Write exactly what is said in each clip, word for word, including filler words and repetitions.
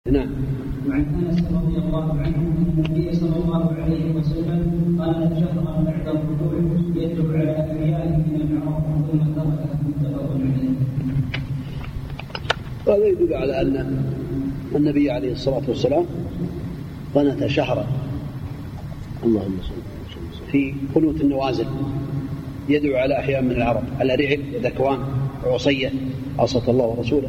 نعم. وعن انس رضي الله عنه ان النبي صلى الله عليه وسلم قال شهرا بعد الركوع يدعو على انبيائه من العرب ثم تركه متفق عليه. هذا يدل على ان النبي عليه الصلاه والسلام قنت شهرا اللهم صل في قنوت النوازل يدعو على احياء من العرب على رعل وذكوان وعصيه عصت الله ورسوله،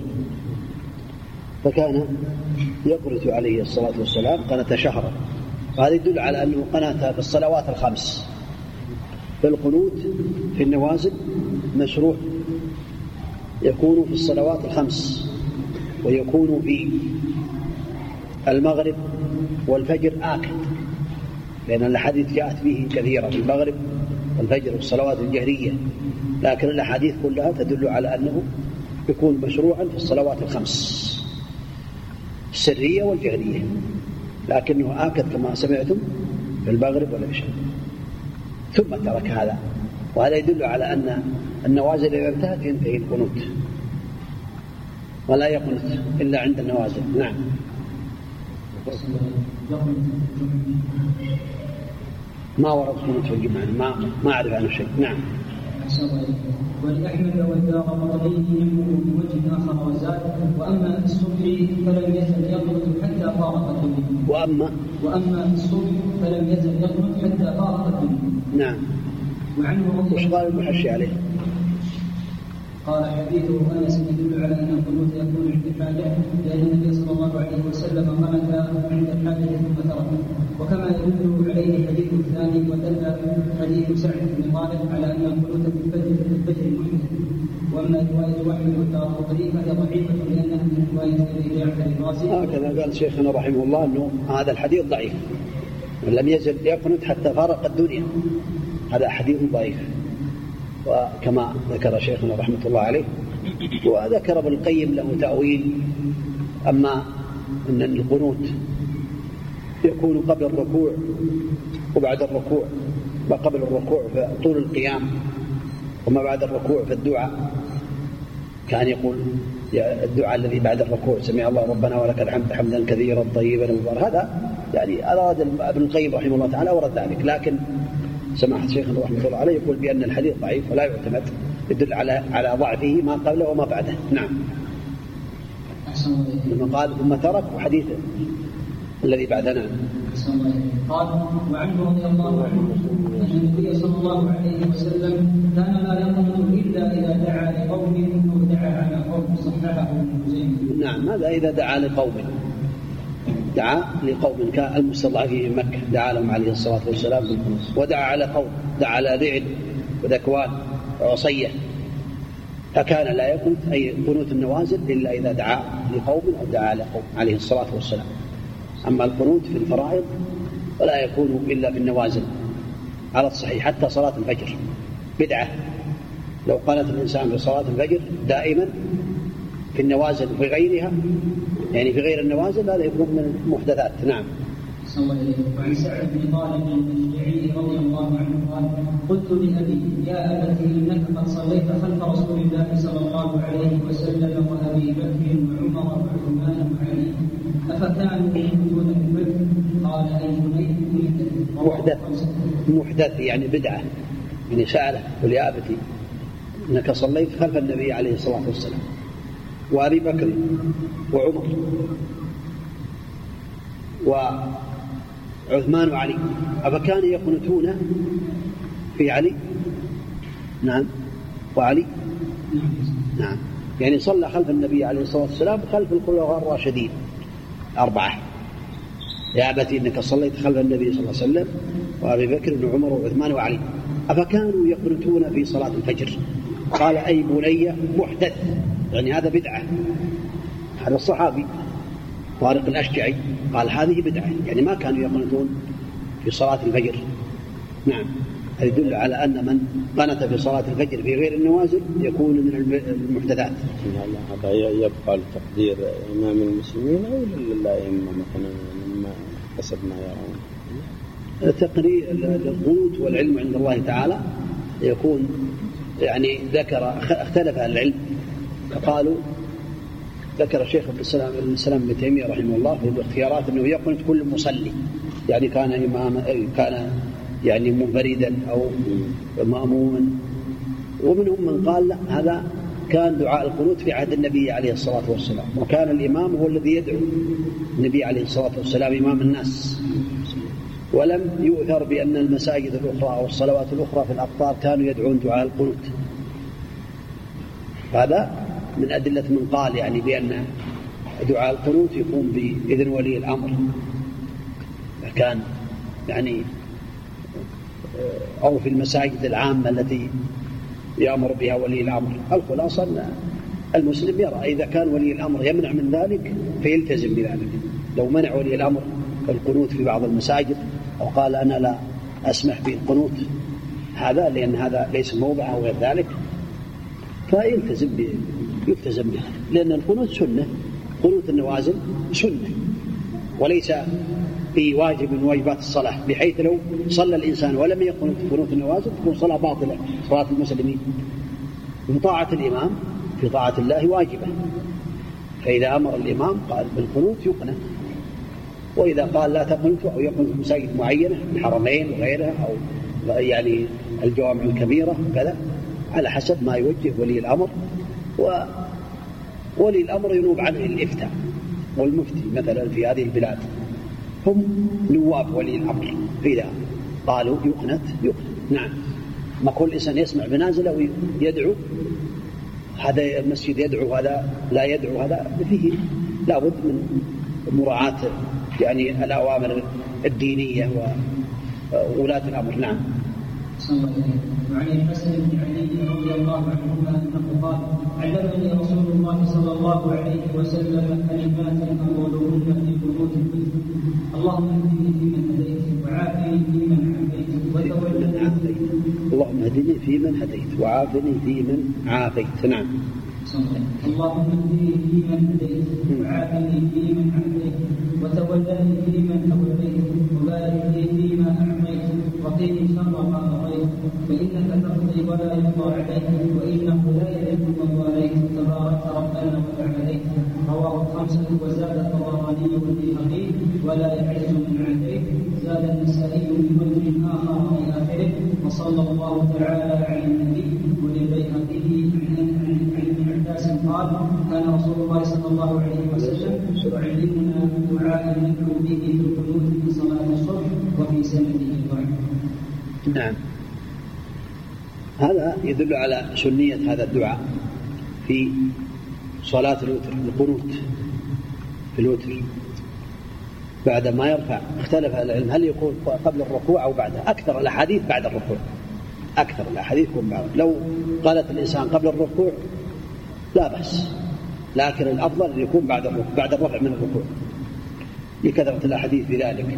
فكان يقنت عليه الصلاة والسلام قنت شهرا. وهذا يدل على أنه قنت في الصلوات الخمس. فالقنوت في النوازل مشروع، يكون في الصلوات الخمس ويكون في المغرب والفجر آكد، لأن الأحاديث جاءت به كثيرا في المغرب والفجر والصلوات الجهرية، لكن الأحاديث كلها تدل على أنه يكون مشروعا في الصلوات الخمس السرية والجهرية، لكنه آكد كما سمعتم في المغرب والعشاء ثم ترك هذا. وهذا يدل على أن النوازل إذا انتهت ينتهي القنوت، ولا يقنت إلا عند النوازل. نعم. ما ورد قنوت في الجمعة، ما ما أعرف عنه شيء. نعم. ولأحمد والدار قطعيه ينبغ بوجه آخر وزاد وأما في الصبح فلم يزل يقنط حتى فارق الدنيا. وأما وأما في الصبح فلم يزل يقنط حتى فارق الدنيا. نعم. وعنه وش قال المحشي عليه؟ قال حديثه أنس يدل على أن القنوت يكون عند الحاجة، لأن النبي صلى الله عليه وسلم قنت عند الحاجة ثم تركه. وكما يدل عليه حديث الثاني ودل حديث سعد بن طارق على أن القنوت في الفجر في الفجر محدث. وأما رواية واحد والدارقطني فهي ضعيفة لأنها من رواية أبي جعفر الرازي. هكذا قال شيخنا رحمه الله أنه هذا الحديث ضعيف، لم يزل يقنت حتى فارق الدنيا، هذا حديث ضعيف. وكما ذكر شيخنا رحمة الله عليه، وذكر ابن القيم له تأويل، أما أن القنوت يكون قبل الركوع وبعد الركوع، ما قبل الركوع في طول القيام، وما بعد الركوع في الدعاء. كان يقول الدعاء الذي بعد الركوع سمع الله ربنا ولك الحمد حمدا كثيرا طيبا مباركا، هذا يعني أراد ابن القيم رحمه الله تعالى ورد ذلك، لكن سماحة شيخنا رحمه الله عليه يقول بأن الحديث ضعيف ولا يعتمد، يدل على على ضعفه ما قبله وما بعده. نعم. لما قال ثم ترك وحديث الذي بعدنا. قال وعنه رضي الله عنه أن النبي صلى الله عليه وسلم كان لا يقنط إلا إذا دعا لقوم أو دعا على قوم، صححه ابن. نعم، هذا إذا دعا لقوم، دعا لقوم كالمستضعفين في مكة دعا لهم عليه الصلاة والسلام، ودعا على قوم، دعا على رعل وذكوان وعصية، فكان لا يقنط أي قنوت النوازل إلا إذا دعا لقوم أو دعا على قوم عليه الصلاة والسلام. أما القنوت في الفرائض ولا يكون إلا في النوازل على الصحيح، حتى صلاة الفجر بدعة. لو قنت الإنسان في صلاة الفجر دائما في النوازل وفي غيرها، يعني في غير النوازل، هذا يكون من المحدثات. نعم. صلى الله عليه وسلم. وعن سعد بن طارق الأشجعي رضي الله عنه قال قلت لأبي يا أبت إنك قد صليت خلف رسول الله صلى الله عليه وسلم وأبي بكر وعمر وعثمان وعلي أفكانوا يحدثون بالبدء؟ قال أي بني محدث. محدث يعني بدعة. يعني سأله قل يا أبتي إنك صليت خلف النبي عليه الصلاة والسلام وأبي بكر وعمر وعثمان وعلي أفكانوا يقنتون في علي؟ نعم. وعلي؟ نعم. يعني صلى خلف النبي عليه الصلاة والسلام خلف الخلفاء الراشدين أربعة. يا أبتي إنك صليت خلف النبي صلى الله عليه وسلم وأبي بكر وعمر وعثمان وعلي أفكانوا يقنتون في صلاة الفجر؟ قال أي بني محدث، يعني هذا بدعة. هذا الصحابي طارق الأشجعي قال هذه بدعة، يعني ما كانوا يقنتون في صلاة الفجر. نعم. هذا يدل على أن من قنت في صلاة الفجر في غير النوازل يكون من المحدثات. هذا يبقى لتقدير إمام المسلمين أو للأئمة مثلا مما حسب ما يرون؟ تقرير القنوت والعلم عند الله تعالى يكون، يعني ذكر اختلف العلم، فقالوا ذكر شيخ الإسلام ابن تيمية رحمه الله في الاختيارات أنه يقنت كل مصلي، يعني كان إمام كان يعني منفردا أو مأموما. ومنهم من قال لا، هذا كان دعاء القنوت في عهد النبي عليه الصلاة والسلام، وكان الإمام هو الذي يدعو. النبي عليه الصلاة والسلام إمام الناس، ولم يؤثر بأن المساجد الأخرى أو الصلوات الأخرى في الأقطار كانوا يدعون دعاء القنوت. هذا من أدلة من قال يعني بأن دعاء القنوت يكون بإذن ولي الأمر، كان يعني أو في المساجد العامة التي يأمر بها ولي الأمر. الخلاصة أن المسلم يرى إذا كان ولي الأمر يمنع من ذلك فيلتزم بذلك. لو منع ولي الأمر القنوت في بعض المساجد أو قال أنا لا أسمح بالقنوت هذا لأن هذا ليس موضع أو غير ذلك، فيلتزم به يلتزم به، لأن القنوت سنة، قنوت النوازل سنة وليس بواجب من واجبات الصلاة، بحيث لو صلى الإنسان ولم يقنت قنوت النوازل تكون صلاة باطلة صلاة المسلمين. وطاعة الإمام في طاعة الله واجبة، فإذا أمر الإمام قال بالقنوت يقنت، وإذا قال لا تقنتوا أو يقنت في مساجد معينة الحرمين وغيرها أو يعني الجوامع الكبيرة وكذا على حسب ما يوجه ولي الأمر. وولي الأمر ينوب عنه الإفتاء والمفتي مثلا في هذه البلاد هم نواب ولي الأمر، إذا قالوا يقنت يقنت. نعم، ما كل إنسان يسمع بنازله ويدعو هذا المسجد يدعو هذا لا يدعو هذا، فيه لا بد من مراعاة يعني الأوامر الدينية وولاة الأمر. نعم. وعن الحسن بن علي رضي الله عنهما انه قال علمني رسول الله صلى الله عليه وسلم كلمات اقولهن في قنوت الوتر: اللهم اهدني فيمن هديت وعافني فيمن عافيت وتولني اللهم اهدني فيمن هديت وعافني فيمن عافيت. نعم. اللهم اهدني فيمن هديت وعافني فيمن عافيت وتولني فيمن توليت وبارك لي فيما اعطيت وقني شر ما قضيت فانك تقضي ولا يقضى عليك وانه لا يذل من واليت تبارك ربنا وتعاليت. رواه الخمسه وزاد الطبراني والبيهقي ولا يعز من عديت. زاد النسائي بوجه اخر في اخره وصلى الله تعالى على النبي. وللبيهقي عن ابن عباس قال كان رسول الله صلى الله عليه وسلم يعلمنا دعاء ندعو به في القنوت في صلاه الصبح وفي سنته الضعف. نعم، هذا يدل على سنية هذا الدعاء في صلاة الوتر، القنوت في الوتر بعد ما يرفع. اختلف العلم هل يكون قبل الركوع أو بعده. أكثر الأحاديث بعد الركوع، أكثر الأحاديث يكون بعد. لو قالت الإنسان قبل الركوع لا بأس، لكن الأفضل أن يكون بعد الركوع، بعد الرفع من الركوع لكثرة الأحاديث في ذلك.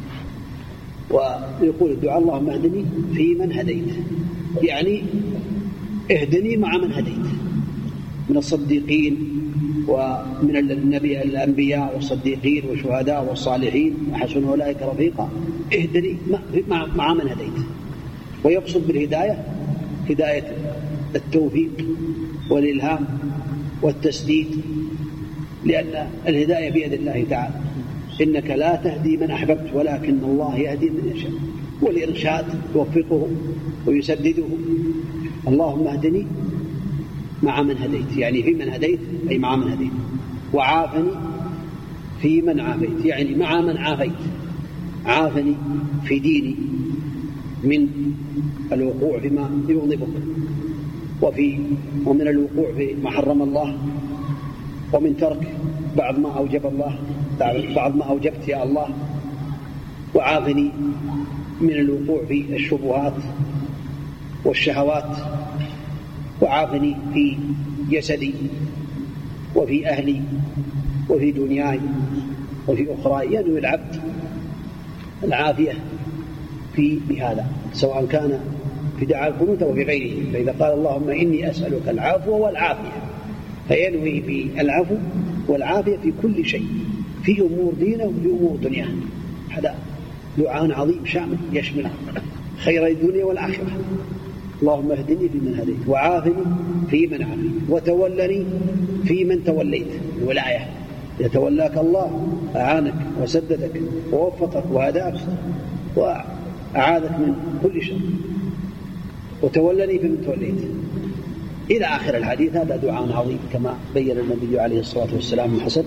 ويقول الدعاء اللهم اهدني في من هديت، يعني اهدني مع من هديت من الصديقين ومن النبي الأنبياء والصديقين والشهداء والصالحين وحسن أولئك رفيقا. اهدني مع, مع من هديت. ويقصد بالهداية هداية التوفيق والإلهام والتسديد، لأن الهداية بيد الله تعالى، إنك لا تهدي من أحببت ولكن الله يهدي من يشاء. والإرشاد يوفقه ويسدده. اللهم اهدني مع من هديت، يعني في من هديت أي مع من هديت. وعافني في من عافيت، يعني مع من عافيت. عافني في ديني من الوقوع فيما يغضبك وفي ومن الوقوع في ما حرم الله ومن ترك بعض ما أوجب الله بعض ما أوجبت يا الله. وعافني من الوقوع في الشبهات والشهوات. وعافني في جسدي وفي أهلي وفي دنياي وفي أخراي. ينوي العبد العافية في بهذا سواء كان في دعاء القنوت أو في غيره. فإذا قال اللهم إني أسألك العفو والعافية فينوي بالعفو والعافية في كل شيء، في أمور دينه وفي أمور دنياه. هذا دعاء عظيم شامل يشمل خير الدنيا والآخرة. اللهم اهدني فيمن هديت وعافني فيمن عافيت وتولني فيمن توليت. الولاية، يتولاك الله أعانك وسددك ووفقك وهداك وأعاذك من كل شر، وتولني بمن توليت إلى آخر الحديث. هذا دعاء عظيم كما بين النبي عليه الصلاة والسلام الحسن،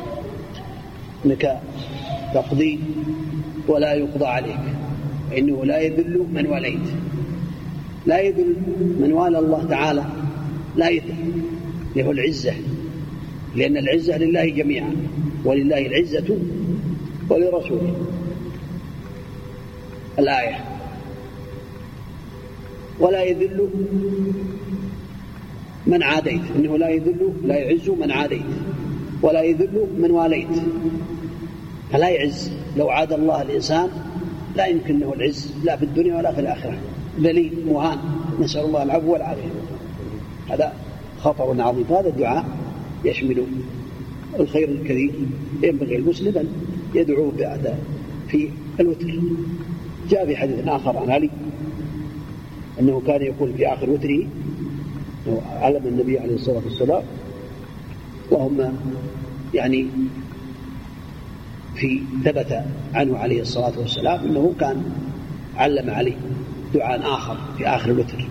أنك تقضي ولا يقضى عليك، إنه لا يذل من وليت. لا يذل من والى الله تعالى، لا يذل له العزة، لأن العزة لله جميعا، ولله العزة ولرسوله. الآية: ولا يذل من عاديت، إنه لا يذل لا يعز من عاديت ولا يذل من واليت. فلا يعز، لو عاد الله الإنسان لا يمكن له العز لا في الدنيا ولا في الآخرة، ذليل مهان، نسأل الله العفو والعافية. هذا خطر عظيم. هذا الدعاء يشمل الخير الكثير، ينبغي المسلم أن يدعو بأداء في الوتر. جاء في حديث آخر عن علي أنه كان يقول في آخر وتره، علم النبي عليه الصلاة والسلام، اللهم يعني في ثبت عنه عليه الصلاة والسلام أنه كان علم عليه دعاء آخر في آخر الوتر،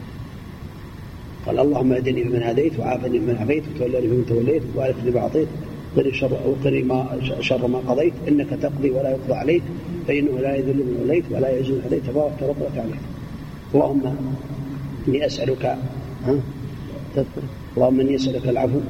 قال: اللهم اهدني فيمن هديت، وعافني فيمن عافيت، وتولني فيمن توليت، وبارك لي فيما أعطيت، وقني شر وقني ما شر ما قضيت، إنك تقضي ولا يقضى عليك، فإنه لا يذل من وليت ولا يعز من هديت، تبارك ربنا وتعالى. اللهم إني أسألك ها تذكر اللهم إني أسألك العفو،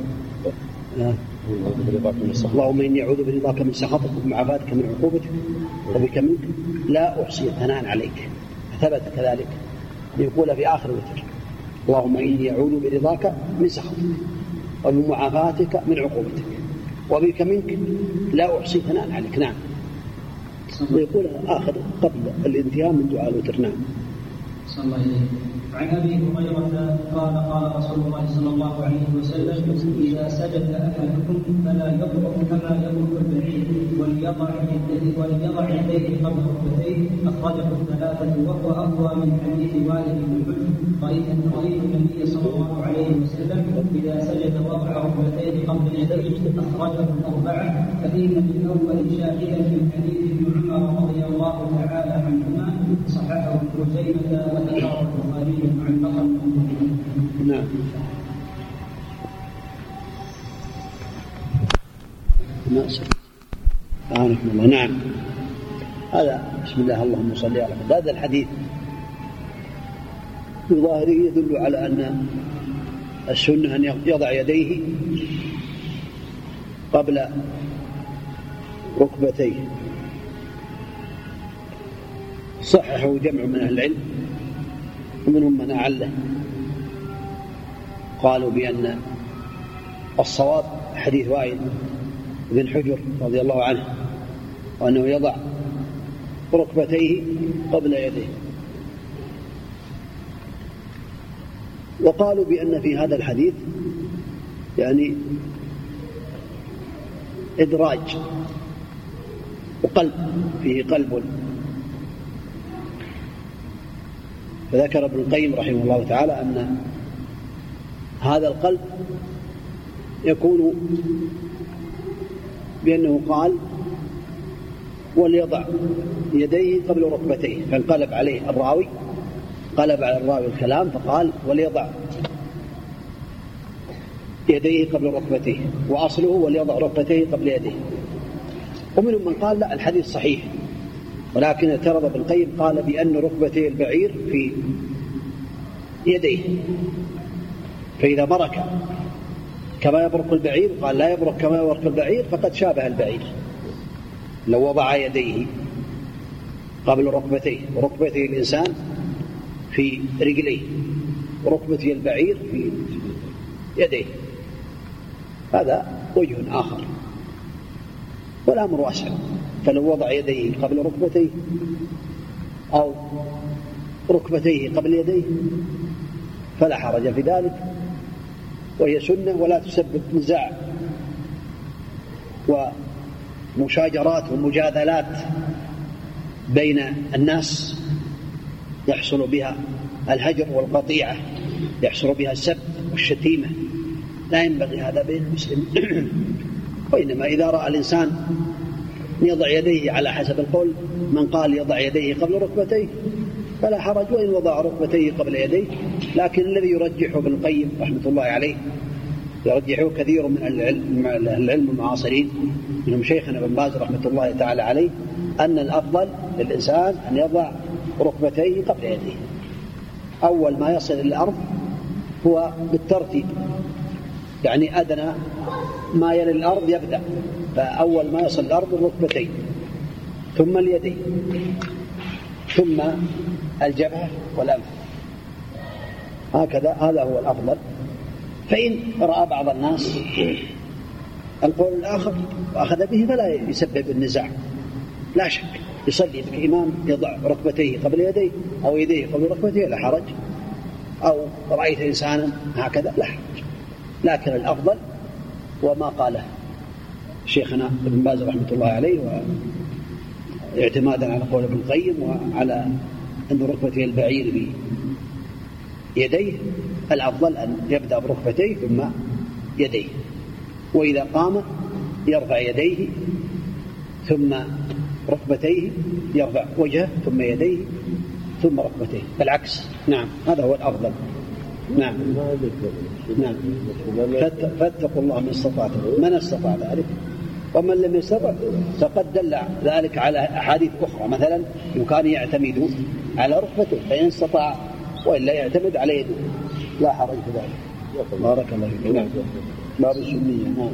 اللهم إني أعوذ برضاك من سخطك وبمعافاتك من عقوبتك وبك منك لا أحصي ثناء عليك. ثبت كذلك يقول في آخر الوتر: اللهم إني أعوذ برضاك من سخطك وبمعافاتك من عقوبتك وبك منك لا أحصي ثناء عليك. نعم. ويقول آخر قبل الانتهاء من دعاء الوتر. نعم. صلى الله عليه وسلم. عن أبي هريرة قال: قال رسول الله صلى الله عليه وسلم: إذا سجد أحدكم فلا يبرك كما يبرك البعير، وليضع يديه وليضع يديه قبل ركبتيه. أخرجه الثلاثة وهو أقوى من حديث والد بن حجر. رأيت النبي صلى الله عليه وسلم إذا سجد وضع ركبتيه قبل يديه. أخرجه الأربعة. فإن بالأول شاهدا من حديث ابن عمر رضي الله تعالى عنهما، صححه ابن خزيمة وذكره البخاري معلقا. نعم. الله. نعم. هذا بسم الله اللهم صل على محمد. هذا الحديث بظاهره يدل على أن السنة أن يضع يديه قبل ركبتيه. صححه جمع من أهل العلم ومنهم من أعله، قالوا بأن الصواب حديث وائل بن حجر رضي الله عنه، وأنه يضع ركبتيه قبل يديه. وقالوا بأن في هذا الحديث يعني إدراج وقلب، فيه قلب. فذكر ابن القيم رحمه الله تعالى أن هذا القلب يكون بأنه قال: وليضع يديه قبل ركبتيه، فانقلب عليه الراوي، قلب على الراوي الكلام فقال: وليضع يديه قبل ركبتيه، وأصله وليضع ركبتيه قبل يديه. ومنهم من قال: لا، الحديث صحيح، ولكن اعترض ابن القيم قال بأن ركبتي البعير في يديه، فإذا برك كما يبرك البعير، قال لا يبرك كما يبرك البعير فقد شابه البعير لو وضع يديه قبل ركبتيه، وركبتي الإنسان في رجليه وركبتي البعير في يديه. هذا وجه آخر، والأمر واسع. فلو وضع يديه قبل ركبتيه أو ركبتيه قبل يديه فلا حرج في ذلك، وهي سنة ولا تسبب نزاع ومشاجرات ومجادلات بين الناس يحصل بها الهجر والقطيعة، يحصل بها السب والشتيمة لا ينبغي هذا بين المسلمين. وإنما إذا رأى الإنسان يضع يديه على حسب القول، من قال يضع يديه قبل ركبتيه فلا حرج وإن وضع ركبتيه قبل يديه. لكن الذي يرجحه ابن القيم رحمة الله عليه، يرجحه كثير من العلم المعاصرين منهم شيخنا ابن باز رحمة الله تعالى عليه، أن الأفضل للإنسان أن يضع ركبتيه قبل يديه. أول ما يصل إلى الأرض هو بالترتيب، يعني أدنى ما يلي الأرض يبدأ، فأول ما يصل الأرض الركبتين ثم اليدين ثم الجبهة والأنف، هكذا هذا هو الأفضل. فإن رأى بعض الناس القول الآخر وأخذ به فلا يسبب النزاع، لا شك يصلي الإمام يضع ركبتيه قبل يديه أو يديه قبل ركبتيه لا حرج، أو رأيت إنسانا هكذا لا حرج. لكن الأفضل وما قاله شيخنا ابن باز رحمة الله عليه، واعتمادا على قول ابن القيم وعلى أن ركبتيه البعير بيديه، الأفضل أن يبدأ بركبتيه ثم يديه، وإذا قام يرفع يديه ثم ركبتيه، يرفع وجهه ثم يديه ثم ركبتيه، بالعكس. نعم هذا هو الأفضل. نعم نعم فاتقوا الله من استطعتم، من استطاع ذلك، ومن لم يستطع فقد دل ذلك على أحاديث أخرى، مثلا يمكن يعتمد على ركبته فإن استطاع، وإلا يعتمد على يده لا حرج في ذلك. بارك الله فيك. نعم باب السنية. نعم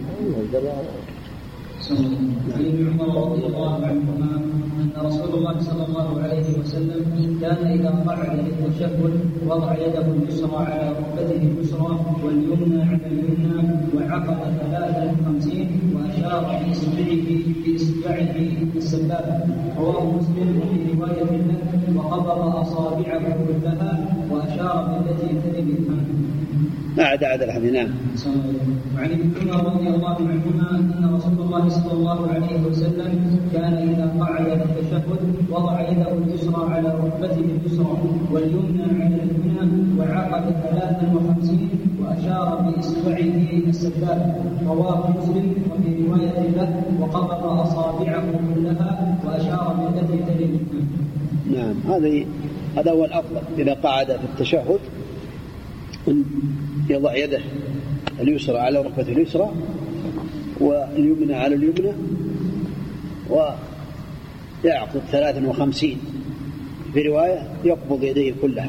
عن ابن عمر رضي الله عنهما أن رسول الله صلى الله عليه وسلم كان إذا قعد للتشهد وضع يده اليسرى على ركبته اليسرى واليمنى على اليمنى وعقد ثلاثا وخمسين وأشار بإصبعه السبابة. رواه مسلم وفي رواية له وقبض أصابعه كلها وأشار بالتي تلي الإبهام. أعد أعد الحديث. نعم. وعن ابن عمر رضي الله عنهما أن رسول الله صلى الله عليه وسلم كان إذا قعد للتشهد وضع يده اليسرى على ركبته اليسرى واليمنى على اليمنى وعقد ثلاثا وخمسين وأشار بإصبعه السبابة. رواه مسلم وفي رواية له وقبض أصابعه كلها وأشار بالتي تلي الإبهام. نعم هذا هذا هو الأفضل. إذا قعد في التشهد يضع يده اليسرى على ركبته اليسرى واليمنى على اليمنى ويعقد ثلاثا وخمسين. في رواية يقبض يديه كلها،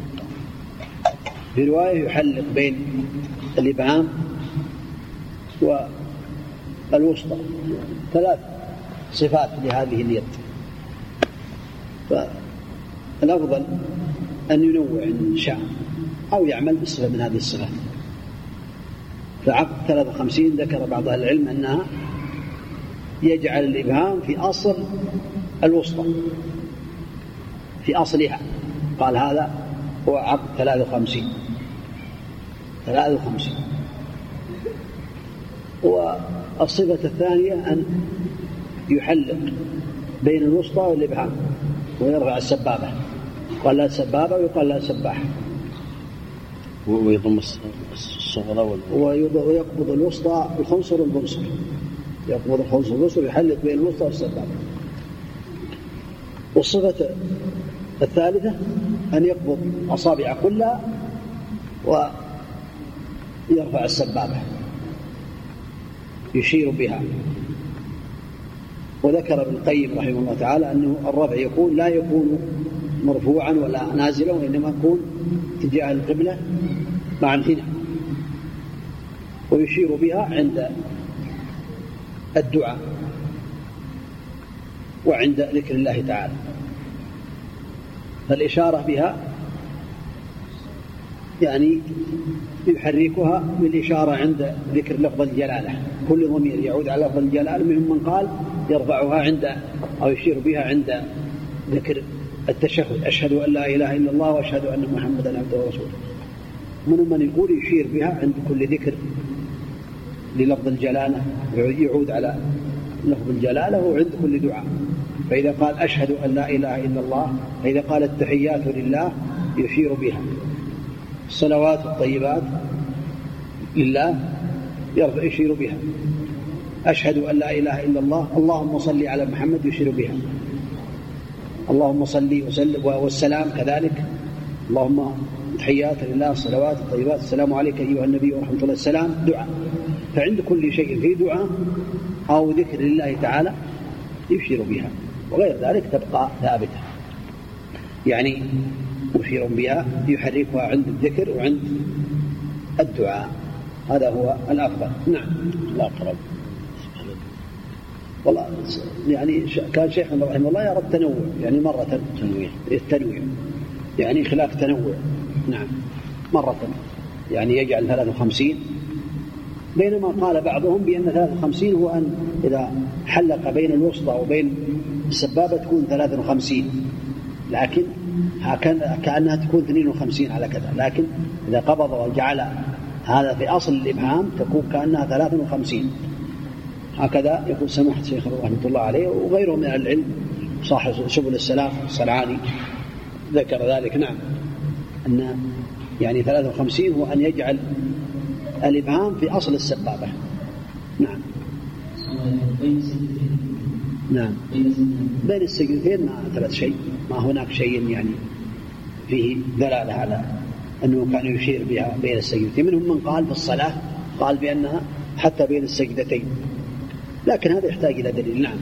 في رواية يحلق بين الإبهام والوسطى. ثلاث صفات لهذه اليد، فالأفضل أن ينوع إن شاء أو يعمل بصفة من هذه الصفات. فعقد ثلاثة وخمسين ذكر بعض أهل العلم أنها يجعل الإبهام في أصل الوسطى، في أصلها، قال هذا هو عقد ثلاثة وخمسين ثلاثة وخمسين. والصفة الثانية أن يحلق بين الوسطى والإبهام ويرفع السبابة، قال لا سبابة ويقال لا سباح، ويضم الصغرى ويقبض الوسطى الخنصر والبنصر، يقبض الخنصر والبنصر يحلق بين الوسطى والسبابة. والصفة الثالثة أن يقبض أصابع كلها ويرفع السبابة يشير بها. وذكر ابن القيم رحمه الله تعالى أنه الرفع يكون لا يكون مرفوعا ولا نازلا، وإنما يكون تجاه القبلة مع انحناء، ويشير بها عند الدعاء وعند ذكر الله تعالى. فالإشارة بها يعني يحركها بالإشارة عند ذكر لفظ الجلالة، كل ضمير يعود على لفظ الجلالة، منهم من قال يرفعها عند أو يشير بها عند ذكر التشهد، أشهد أن لا إله إلا الله وأشهد أن محمدا عبده ورسوله. منهم من يقول يشير بها عند كل ذكر للفظ الجلالة، يعود على لفظ الجلالة وعند كل دعاء. فإذا قال أشهد أن لا إله إلا الله، فإذا قال التحيات لله يشير بها، الصلوات الطيبات لله يشير بها. أشهد أن لا إله إلا الله، اللهم صل على محمد يشير بها. اللهم صل وسلم والسلام كذلك، اللهم تحيات لله الصلوات الطيبات السلام عليك أيها النبي ورحمة الله. السلام دعاء، فعند كل شيء في دعاء أو ذكر لله تعالى يشير بها، وغير ذلك تبقى ثابتة، يعني مشير بها يحركها عند الذكر وعند الدعاء، هذا هو الأفضل. نعم الأقرب. والله يعني كان شيخنا رحمه الله يرى التنوع، يعني مرة تنويع التنويع يعني خلاف تنوع. نعم مرة يعني يجعل ثلاثة وخمسين، بينما قال بعضهم بأن ثلاثة وخمسين هو أن إذا حلق بين الوسطى وبين السبابة تكون ثلاثة وخمسين، لكن كأنها تكون اثنين وخمسين على كذا، لكن إذا قبض وجعل هذا في أصل الإبهام تكون كأنها ثلاثة وخمسين. هكذا يقول سماحة الشيخ رحمة الله عليه وغيره من العلم، صاحب سبل السلام الصنعاني ذكر ذلك. نعم أن يعني ثلاثة وخمسين هو أن يجعل الإبهام في أصل السبابة. نعم نعم بين السجدتين ما ثبت شيء، ما هناك شيء يعني فيه دلالة على أنه كان يشير بها بين السجدتين. منهم من قال في الصلاة قال بأنها حتى بين السجدتين، لكن هذا يحتاج إلى دليل. نعم.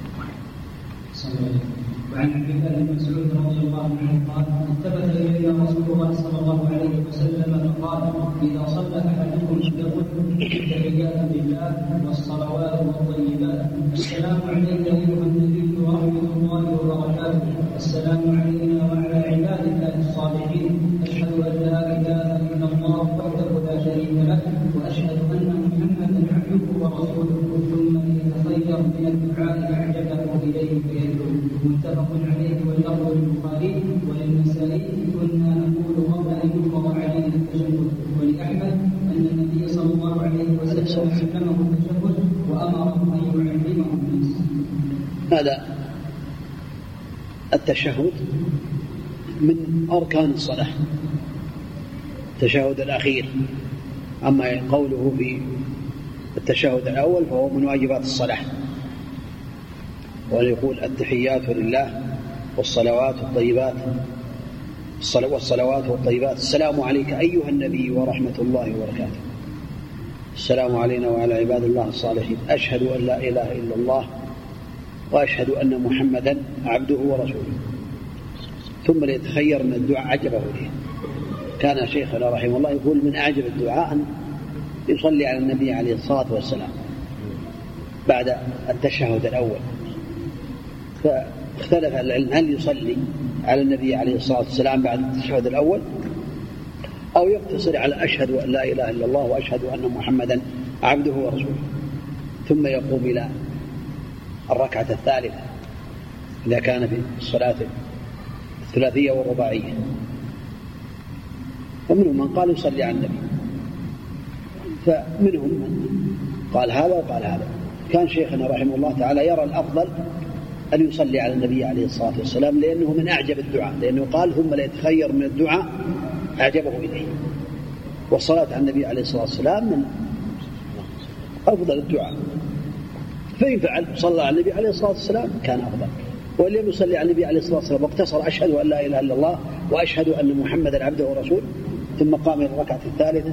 وعن عبد الله بن مسعود رضي الله عنه قال ثبت إلينا رسول الله صلى الله عليه وسلم فقال إذا صلى أحدكم فليقل تحيات لله والصلوات والطيبات السلام عليك أيها النبي ورحمة الله وبركاته السلام علينا وعلى عباد الله الصالحين أشهد أن لا إله إلا الله وحده لا شريك له وأشهد أن محمدا عبده ورسوله ثم يتخير من الدعاء أعجبه إليه فيدعو. متفق عليه واللفظ للبخاري وللنسائي كنا نقول قبل أن يفرض علينا التشهد. ولأحمد أن النبي صلى الله عليه وسلم علمه التشهد وأمره أن يعلمه الناس. هذا التشهد من أركان الصلاة، التشهد الأخير. أما قوله في التشهد الأول فهو من واجبات الصلاة، ويقول التحيات لله والصلوات والطيبات والصلوات والطيبات السلام عليك أيها النبي ورحمة الله وبركاته السلام علينا وعلى عباد الله الصالحين أشهد أن لا إله إلا الله وأشهد أن محمدا عبده ورسوله. ثم ليتخير من الدعاء عجبه ليه. كان شيخنا رحمه الله يقول من أعجب الدعاء أن يصلي على النبي عليه الصلاة والسلام بعد التشهد الأول. فاختلف العلم هل يصلي على النبي عليه الصلاة والسلام بعد التشهد الأول أو يقتصر على أشهد أن لا إله إلا الله وأشهد أن محمدا عبده ورسوله، ثم يقوم إلى الركعة الثالثة إذا كان في الصلاة الثلاثية والرباعية. ومنهم من قال يصلي على النبي، فمنهم من قال هذا وقال هذا. كان شيخنا رحمه الله تعالى يرى الأفضل أن يصلي على النبي عليه الصلاة والسلام، لأنه من أعجب الدعاء، لأنه قال ثم ليتخير من الدعاء أعجبه إليه. والصلاة على النبي عليه الصلاة والسلام من أفضل الدعاء، فإن فعل صلى على النبي عليه الصلاة والسلام كان أفضل. ولم يصلي على النبي عليه الصلاة والسلام واقتصر أشهد أن لا إله إلا الله وأشهد أن محمدا عبده ورسوله ثم قام إلى الركعة الثالثة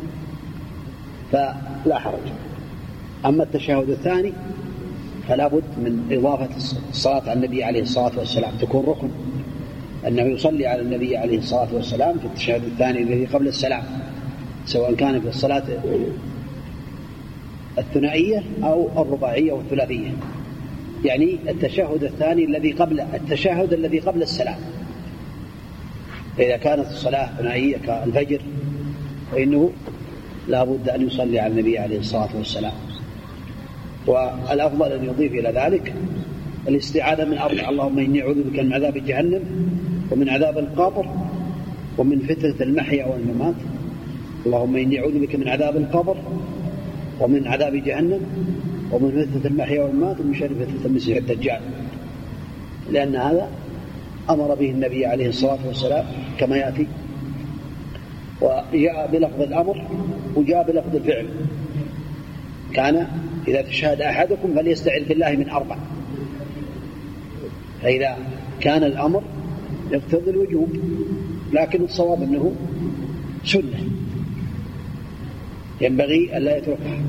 فلا حرج. أما التشهد الثاني فلا بد من إضافة الصلاة على النبي عليه الصلاة والسلام، تكون ركن أنه يصلي على النبي عليه الصلاة والسلام في التشهد الثاني الذي قبل السلام، سواء كان في الصلاة الثنائية أو الرباعية والثلاثية. يعني التشهد الثاني الذي قبل التشهد الذي قبل السلام، إذا كانت الصلاة ثنائية كالفجر فإنه لا بد أن يصلي على النبي عليه الصلاة والسلام. والأفضل أن يضيف إلى ذلك الاستعاذة من أربع: اللهم إني أعوذ بك من عذاب جهنم ومن عذاب القبر ومن فتنة المحيا والممات. اللهم إني أعوذ بك من عذاب القبر ومن عذاب جهنم ومن فتنة المحيا والممات ومن شر فتنة المسيح الدجال، لأن هذا أمر به النبي عليه الصلاة والسلام كما يأتي، وجاء بلفظ الأمر وجاء بلفظ الفعل. كان إذا تشهد أحدكم فليستعذ بالله من أربع. فإذا كان الأمر يقتضي الوجوب، لكن الصواب أنه سنة ينبغي ألا يتركها.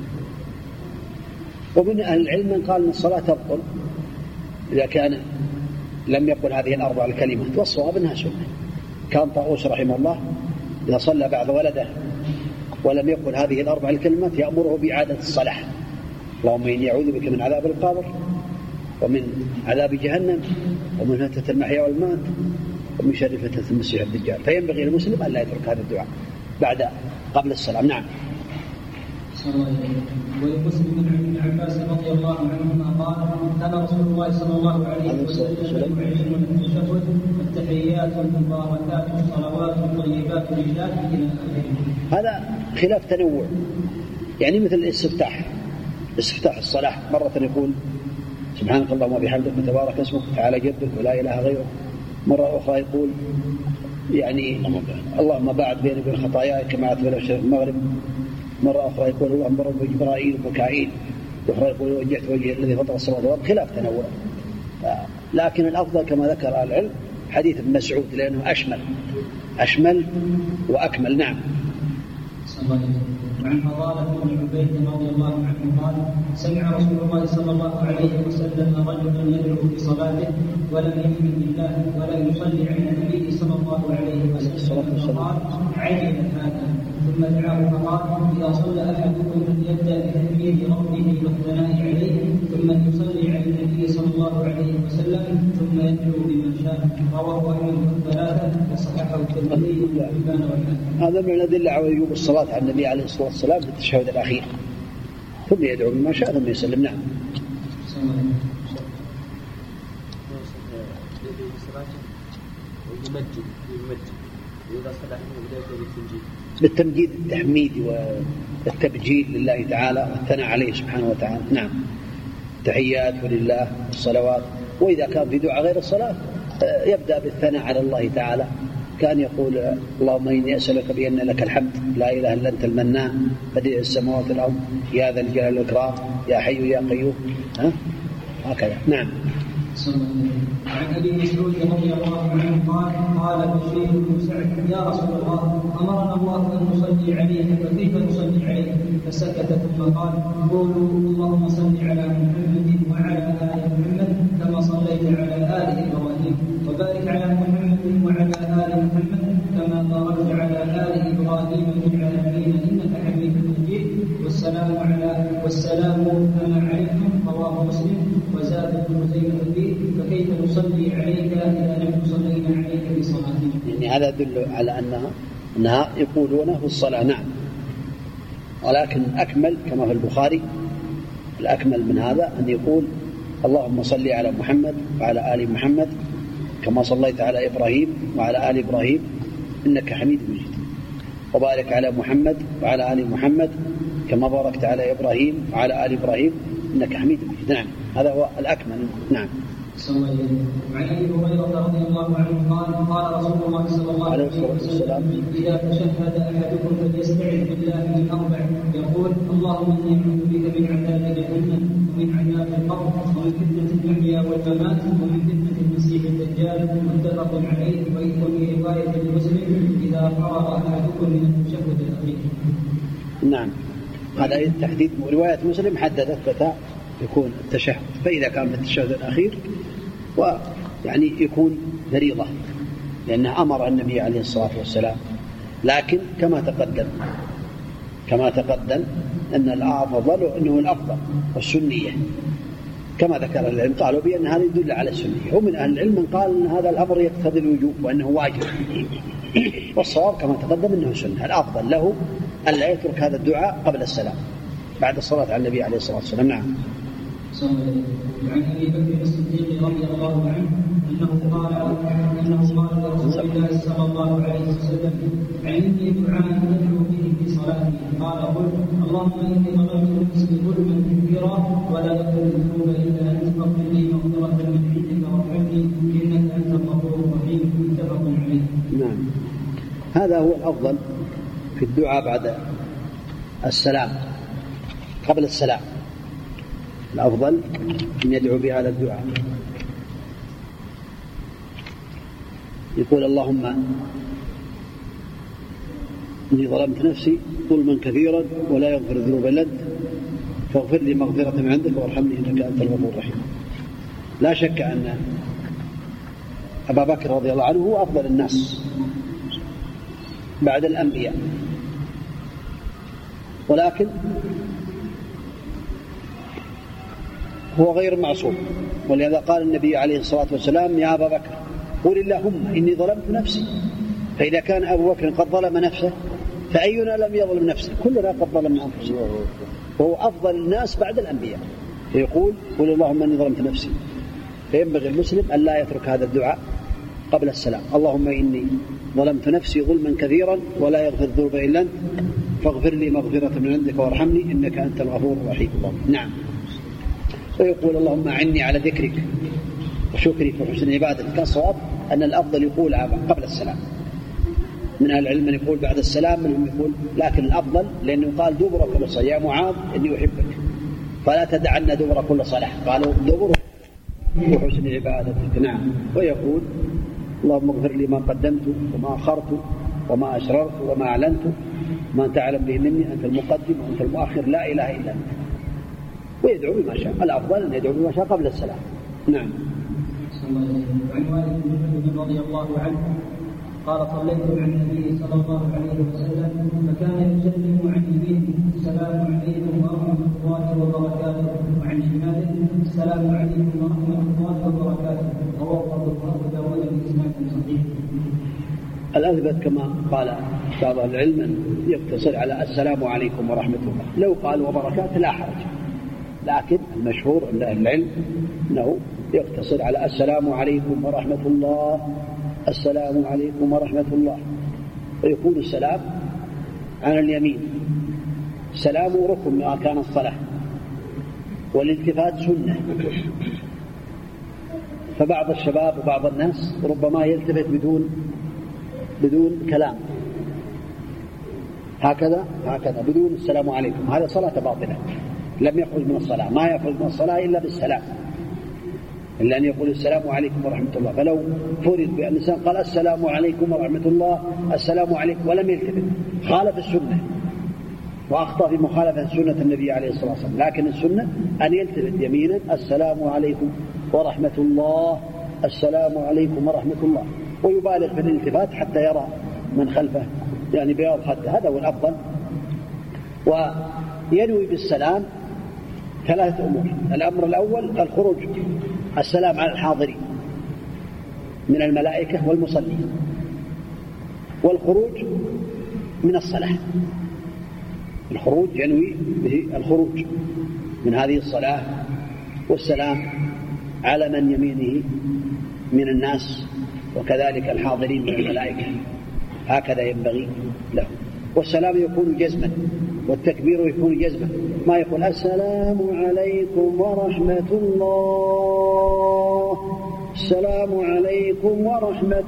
ومن أهل العلم من قال أن الصلاة تبطل إذا كان لم يقل هذه الأربع الكلمات، والصواب أنها سنة. كان طاووس رحمه الله إذا صلى بعد ولده ولم يقل هذه الأربع الكلمات يأمره بإعادة الصلاة: اللهم إني أعوذ بك من عذاب القبر ومن عذاب جهنم ومن فتنة المحيا والممات ومن شر فتنة المسيح الدجال. فينبغي للمسلم أن لا يترك هذا الدعاء بعد قبل السلام. نعم. ولمسلم عن ابن عباس رضي الله عنهما قال: كان رسول الله صلى الله عليه وسلم يعلمنا التشهد: التحيات المباركات الصلوات الطيبات لله إلى آخره. هذا خلاف تنوع، يعني مثل الاستفتاح، استفتاح الصلاة مرة يقول سبحانك اللهم وبحمدك وتبارك اسمك تعالى جدك ولا إله غيرك، مرة أخرى يقول يعني اللهم باعد بيني وبين خطاياي كما بعدت بين المشرق والمغرب، مرة أخرى يقول اللهم رب جبرائيل وميكائيل، وأخرى يقول وجهت وجهي الذي فطر السماوات والأرض. خلاف تنوع، لكن الأفضل كما ذكر أهل العلم حديث ابن مسعود لأنه أشمل أشمل وأكمل. نعم. وعن فضالة بن عبيد رضي الله عنه قال: سمع رسول الله صلى الله عليه وسلم رجلا يدعو في صلاته ولم يحمد الله ولم يصلي على النبي صلى الله عليه وسلم فقال: عجل هذا. ثم دعاه فقال: إذا صلى أحدكم فليبدأ بتحميد ربه والثناء عليه ثم يصلي على النبي صلى الله عليه وسلم ثم يدعو بما شاء. رواه أحمد الثلاثة وصححه الترمذي وابن حبان. هذا من الأدلة على وجوب الصلاة على النبي عليه الصلاة والسلام في التشهد الأخير، ثم يدعو بما شاء ثم يسلم. نعم. بالتمجيد التحميد والتبجيل لله تعالى والثناء عليه سبحانه وتعالى. نعم. تحيات لله الصلوات. وإذا كان في دعاء غير الصلاة يبدأ بالثناء على الله تعالى، كان يقول اللهم إني أسألك بأن لك الحمد لا إله إلا أنت المنان بديع السماوات والأرض يا ذا الجلال والإكرام يا حي يا قيوم. ها؟ هكذا. نعم. عن ابي مسعود رضي الله عنه قال: قال بشير بن سعد: يا رسول الله، امرنا الله ان نصلي عليك فكيف نصلي عليك؟ فسكت ثم قال: قولوا اللهم صل على محمد وعلى ال محمد كما صليت على ال ابراهيم، وبارك على محمد وعلى ال محمد كما باركت على ال ابراهيم في العالمين انك حميد مجيد، والسلام على والسلام كما علمتم. رواه مسلم. وزاد ابن خزيمة فيه: فكيف نصلي عليك إذا لم صلينا عليك بصلاتنا؟ يعني هذا يدل على أنها أنها يقولونه في الصلاة. نعم. ولكن أكمل كما في البخاري، الأكمل من هذا أن يقول اللهم صل على محمد وعلى آل محمد كما صليت على إبراهيم وعلى آل إبراهيم إنك حميد مجيد، وبارك على محمد وعلى آل محمد كما باركت على إبراهيم وعلى آل إبراهيم إنك حميد مجيد. نعم. هذا هو الأكمل. نعم. عن ابي هريره رضي الله عنه قال: قال رسول الله صلى الله عليه وسلم: اذا تشهد احدكم فليستعذ بالله من اربع، يقول اللهم اني اعوذ بك من عذاب جهنم ومن عذاب القبر ومن فتنه المحيا والممات ومن فتنه المسيح الدجال. متفق عليه. وفي روايه لمسلم: اذا فرغ احدكم من التشهد الاخير. نعم. هذا تحديد روايه مسلم حددت متى يكون التشهد، فإذا كان في التشهد الأخير ويعني يكون فريضة لأنه أمر النبي عليه الصلاة والسلام. لكن كما تقدم كما تقدم أن الأفضل أنه الأفضل والسنية كما ذكر العلم، قالوا بأن هذا يدل على السنية. ومن أهل العلم من قال أن هذا الأمر يقتضي الوجوب وأنه واجب، والصواب كما تقدم أنه سنة. الأفضل له ألا يترك هذا الدعاء قبل السلام بعد الصلاة على النبي عليه الصلاة والسلام. نعم. عن ابي بكر الصديق رضي الله عنه انه قال انه قال لرسول الله صلى الله عليه وسلم: علمني دعاء ادعو به في صلاتي. قال: قل اللهم اني ظلمت نفسي ظلما كثيرا ولا يغفر الذنوب الا انت فاغفر لي مغفرة من عندك وارحمني انك انت الغفور الرحيم. متفق عليه. نعم. هذا هو الافضل في الدعاء بعد السلام، قبل السلام، الأفضل أن يدعو بهذا الدعاء، يقول اللهم إني ظلمت نفسي ظلما كثيرا ولا يغفر الذنوب إلا أنت فاغفر لي مغفرة من عندك وارحمني إنك أنت الغفور الرحيم. لا شك أن أبا بكر رضي الله عنه هو أفضل الناس بعد الأنبياء، ولكن هو غير معصوم، ولهذا قال النبي عليه الصلاة والسلام يا أبا بكر قل اللهم إني ظلمت نفسي. فإذا كان أبو بكر قد ظلم نفسه فأينا لم يظلم نفسه؟ كلنا قد ظلمنا أنفسنا، وهو أفضل الناس بعد الأنبياء، فيقول قل اللهم إني ظلمت نفسي. فينبغي المسلم أن لا يترك هذا الدعاء قبل السلام، اللهم إني ظلمت نفسي ظلما كثيرا ولا يغفر الذنوب إلا أنت فاغفر لي مغفرة من عندك وارحمني إنك أنت الغفور الرحيم. نعم. ويقول اللهم أعني على ذكرك وشكرك وحسن عبادتك. كان صواب أن الأفضل يقول قبل السلام، من أهل العلم من يقول بعد السلام، منهم يقول لكن الأفضل لأنه قال دبر كل صلاة يا معاذ إني أحبك فلا تدعن دبر كل صلاة، قالوا دبر وحسن عبادتك. نعم. ويقول اللهم اغفر لي ما قدمت وما أخرت وما أسررت وما أعلنت ما تعلم به مني أنت المقدم وأنت المؤخر لا إله إلا أنت، ويدعو بما شاء. الأفضل أن يدعو بما شاء قبل السلام. نعم. عن والد بن رضي الله عنه قال صليت مع النبي صلى الله عليه وسلم فكان يسلم عن يمينه السلام عليكم ورحمة الله وبركاته، وعن شماله السلام عليكم ورحمة الله وبركاته، رواه أبو داود بإسناد صحيح. الأثبت كما قال بعض العلم أن يقتصر على السلام عليكم ورحمة الله، لو قال وبركاته لا حرج، لكن المشهور عند أهل العلم أنه يقتصر على السلام عليكم ورحمة الله، السلام عليكم ورحمة الله، ويكون السلام على اليمين. السلام ركن من أركان الصلاة، والالتفات سنة، فبعض الشباب وبعض الناس ربما يلتفت بدون بدون كلام هكذا هكذا بدون السلام عليكم، هذا صلاة باطلة، لم يخرج من الصلاة، ما يخرج من الصلاة إلا بالسلام، إلا أن يقول السلام عليكم ورحمة الله. فلو فرض بأن الإنسان قال السلام عليكم ورحمة الله السلام عليكم ولم يلتفت خالف السنة وأخطأ في مخالفة سنة النبي عليه الصلاة والسلام، لكن السنة أن يلتفت يمينا السلام عليكم ورحمة الله السلام عليكم ورحمة الله، ويبالغ في الالتفات حتى يرى من خلفه يعني بياض خده، هذا هو الأفضل. وينوي بالسلام ثلاثة أمور. الأمر الأول الخروج، السلام على الحاضرين من الملائكة والمصلين، والخروج من الصلاة، الخروج ينوي به الخروج من هذه الصلاة، والسلام على من يمينه من الناس وكذلك الحاضرين من الملائكة، هكذا ينبغي له. والسلام يكون جزما والتكبير يكون جزما، ما يقول السلام عليكم ورحمة الله السلام عليكم ورحمة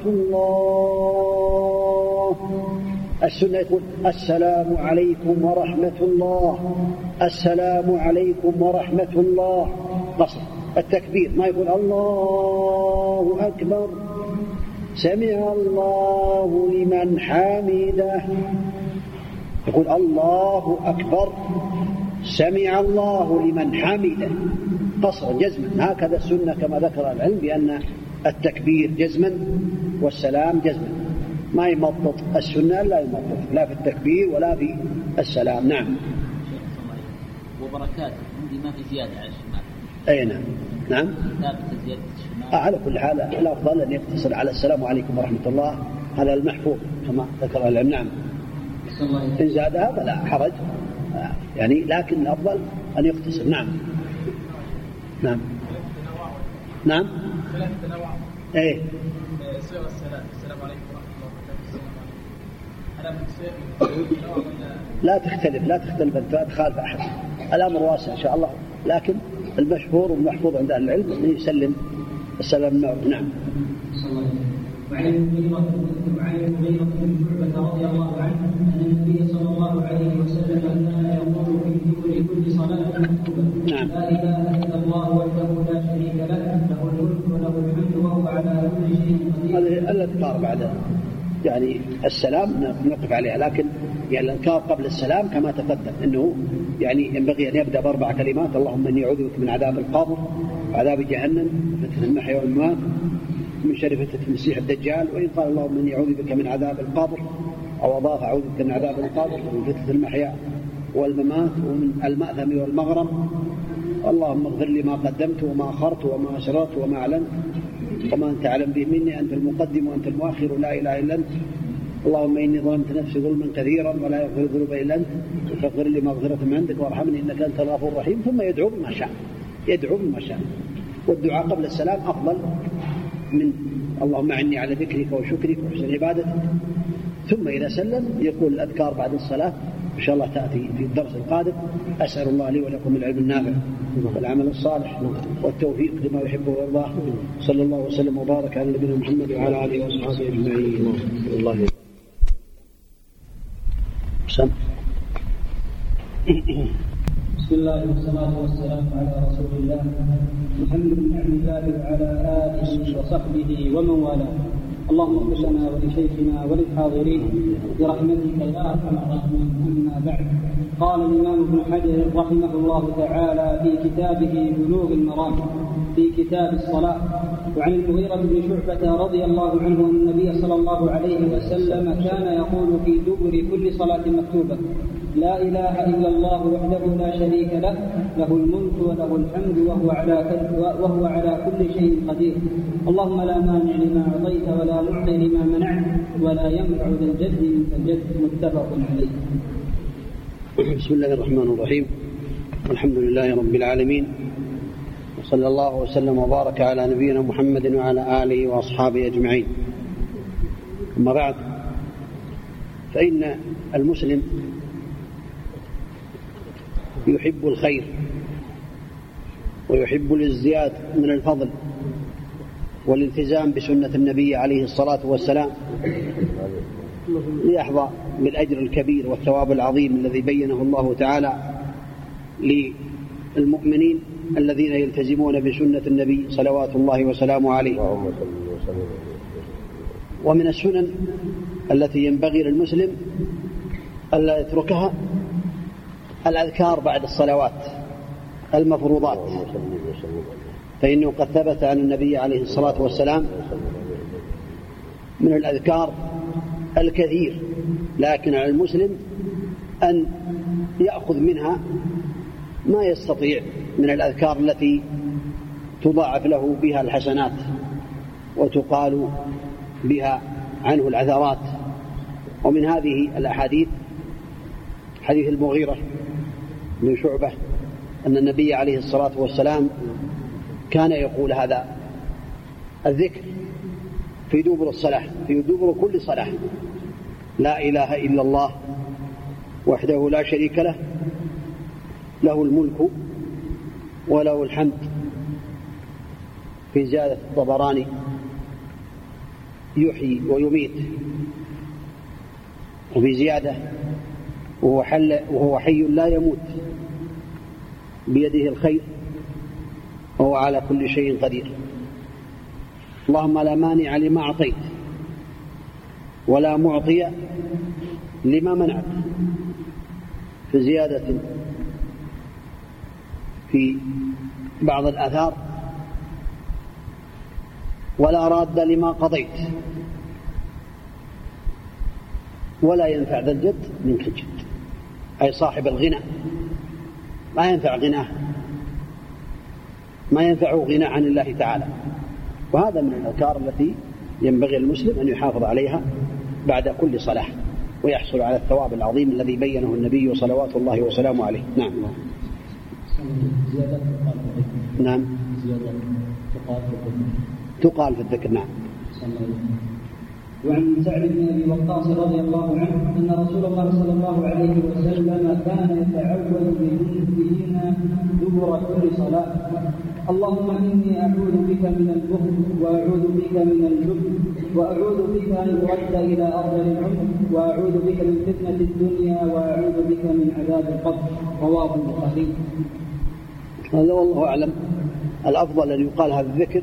الله. السنة يقول السلام عليكم ورحمة الله السلام عليكم ورحمة الله قصر. التكبير ما يقول الله أكبر سمع الله لمن حمده، يقول الله أكبر سمع الله لمن حمده قصرا جزما، هكذا السنة كما ذكر العلم بأن التكبير جزما والسلام جزما، ما يمطط السنة لا يمطط لا في التكبير ولا في السلام. نعم. وبركاته عندي ما في زيادة على الشمال. أي نعم. نعم. آه على كل حال الأفضل أن يقتصر على السلام عليكم ورحمة الله، هذا المحفوظ كما ذكر العلم. نعم. إن زادها فلا حرج يعني، لكن الأفضل أن يقتصر. نعم. نعم. نعم. إيه. سير السلام السلام عليكم ورحمة الله وبركاته. لا تختلف لا تختلف أنت تخالف أحد، الأمر واسع إن شاء الله، لكن المشهور والمحفوظ عند أهل العلم أن يسلم السلام المعروف. نعم. وعن المغيرة بن شعبة رضي الله عنه أن النبي صلى الله عليه وسلم كان يقول في دبر كل صلاة مكتوبة. نعم. لا إله إلا الله وحده لا شريك له، له الملك وله الحمد وهو على كل شيء قدير. هذه الأذكار بعد يعني السلام نقف عليها، لكن يعني الأذكار قبل السلام كما تقدم أنه يعني ينبغي أن يبدأ بأربع كلمات: اللهم إني أعوذ بك من عذاب القبر وعذاب جهنم وفتنة المحيا والممات من شر فتنة المسيح الدجال. وإن قال اللهم إني أعوذ بك من عذاب القبر أو أضاف أعوذ بك من عذاب القبر ومن فتنة المحيا والممات ومن المأثم والمغرم. اللهم اغفر لي ما قدمت وما أخرت وما أسررت وما أعلنت وما أنت أعلم به مني، أنت المقدم وأنت المؤخر لا إله إلا أنت. اللهم إني ظلمت نفسي ظلما كثيرا ولا يغفر الذنوب إلا أنت فاغفر لي مغفرة من عندك وارحمني إنك أنت الغفور الرحيم. ثم يدعو بما شاء، يدعو بما شاء. والدعاء قبل السلام أفضل من اللهم أعني على ذكرك وشكرك وحسن عبادتك. ثم إذا سلم يقول الأذكار بعد الصلاة إن شاء الله تأتي في الدرس القادم. أسأل الله لي ولكم العلم النافع والعمل الصالح والتوفيق لما يحبه ويرضاه. صلى الله وسلم وبارك على نبينا محمد وعلى آله وصحبه أجمعين. الله سم. بسم الله والصلاة والسلام على رسول الله محمد بن عبد الله وعلى آله وصحبه ومن والاه. اللهم اغفر لنا ولشيخنا وللحاضرين برحمتك يا ارحم الراحمين. اما بعد، قال الامام ابن حجر رحمه الله تعالى في كتابه بلوغ المرام في كتاب الصلاه: وعن المغيرة بن شعبة رضي الله عنه أن النبي صلى الله عليه وسلم كان يقول في دبر كل صلاة مكتوبة: لا إله إلا الله وحده لا شريك له، له الملك وله الحمد وهو على وهو على كل شيء قدير. اللهم لا مانع لما أعطيت ولا معطي لما منعت ولا ينفع ذا الجد منك الجد. متفق عليه. بسم الله الرحمن الرحيم. الحمد لله رب العالمين، وصلى الله وسلم وبارك على نبينا محمد وعلى آله وأصحابه أجمعين. أما بعد، فإن المسلم يحب الخير ويحب الازدياد من الفضل والالتزام بسنة النبي عليه الصلاة والسلام ليحظى بالأجر الكبير والثواب العظيم الذي بينه الله تعالى للمؤمنين الذين يلتزمون بسنة النبي صلوات الله وسلامه عليه. ومن السنن التي ينبغي للمسلم ألا يتركها الأذكار بعد الصلوات المفروضات، فإنه قد ثبت عن النبي عليه الصلاة والسلام من الأذكار الكثير، لكن على المسلم أن يأخذ منها ما يستطيع من الأذكار التي تضاعف له بها الحسنات وتقال بها عنه العثرات. ومن هذه الأحاديث حديث المغيرة بن شعبة أن النبي عليه الصلاة والسلام كان يقول هذا الذكر في دبر الصلاة، في دبر كل صلاة: لا إله إلا الله وحده لا شريك له، له الملك وله الحمد. في زيادة الطبراني: يحيي ويميت. وفي زيادة: وهو, حل وهو حي لا يموت، بيده الخير وهو على كل شيء قدير. اللهم لا مانع لما أعطيت ولا معطي لما منعت. في زيادة في بعض الآثار: ولا راد لما قضيت ولا ينفع ذا الجد منك الجد. أي صاحب الغنى ما ينفع غناه، ما ينفعه غنى عن الله تعالى. وهذا من الأذكار التي ينبغي المسلم أن يحافظ عليها بعد كل صلاة ويحصل على الثواب العظيم الذي بينه النبي صلوات الله وسلامه عليه. نعم. نعم. تقال في الذكر. نعم. وعن سعد بن أبي وقاص رضي الله عنه أن رسول الله صلى الله عليه وسلم كان يتعوذ بهن دبر كل صلاة: اللهم إني أعوذ بك من البخل وأعوذ بك من الجبن وأعوذ بك أن أرد إلى أرض العمر وأعوذ بك من فتنة الدنيا وأعوذ بك من عذاب القبر. رواه البخاري. هذا والله أعلم. الأفضل أن يقال هذا الذكر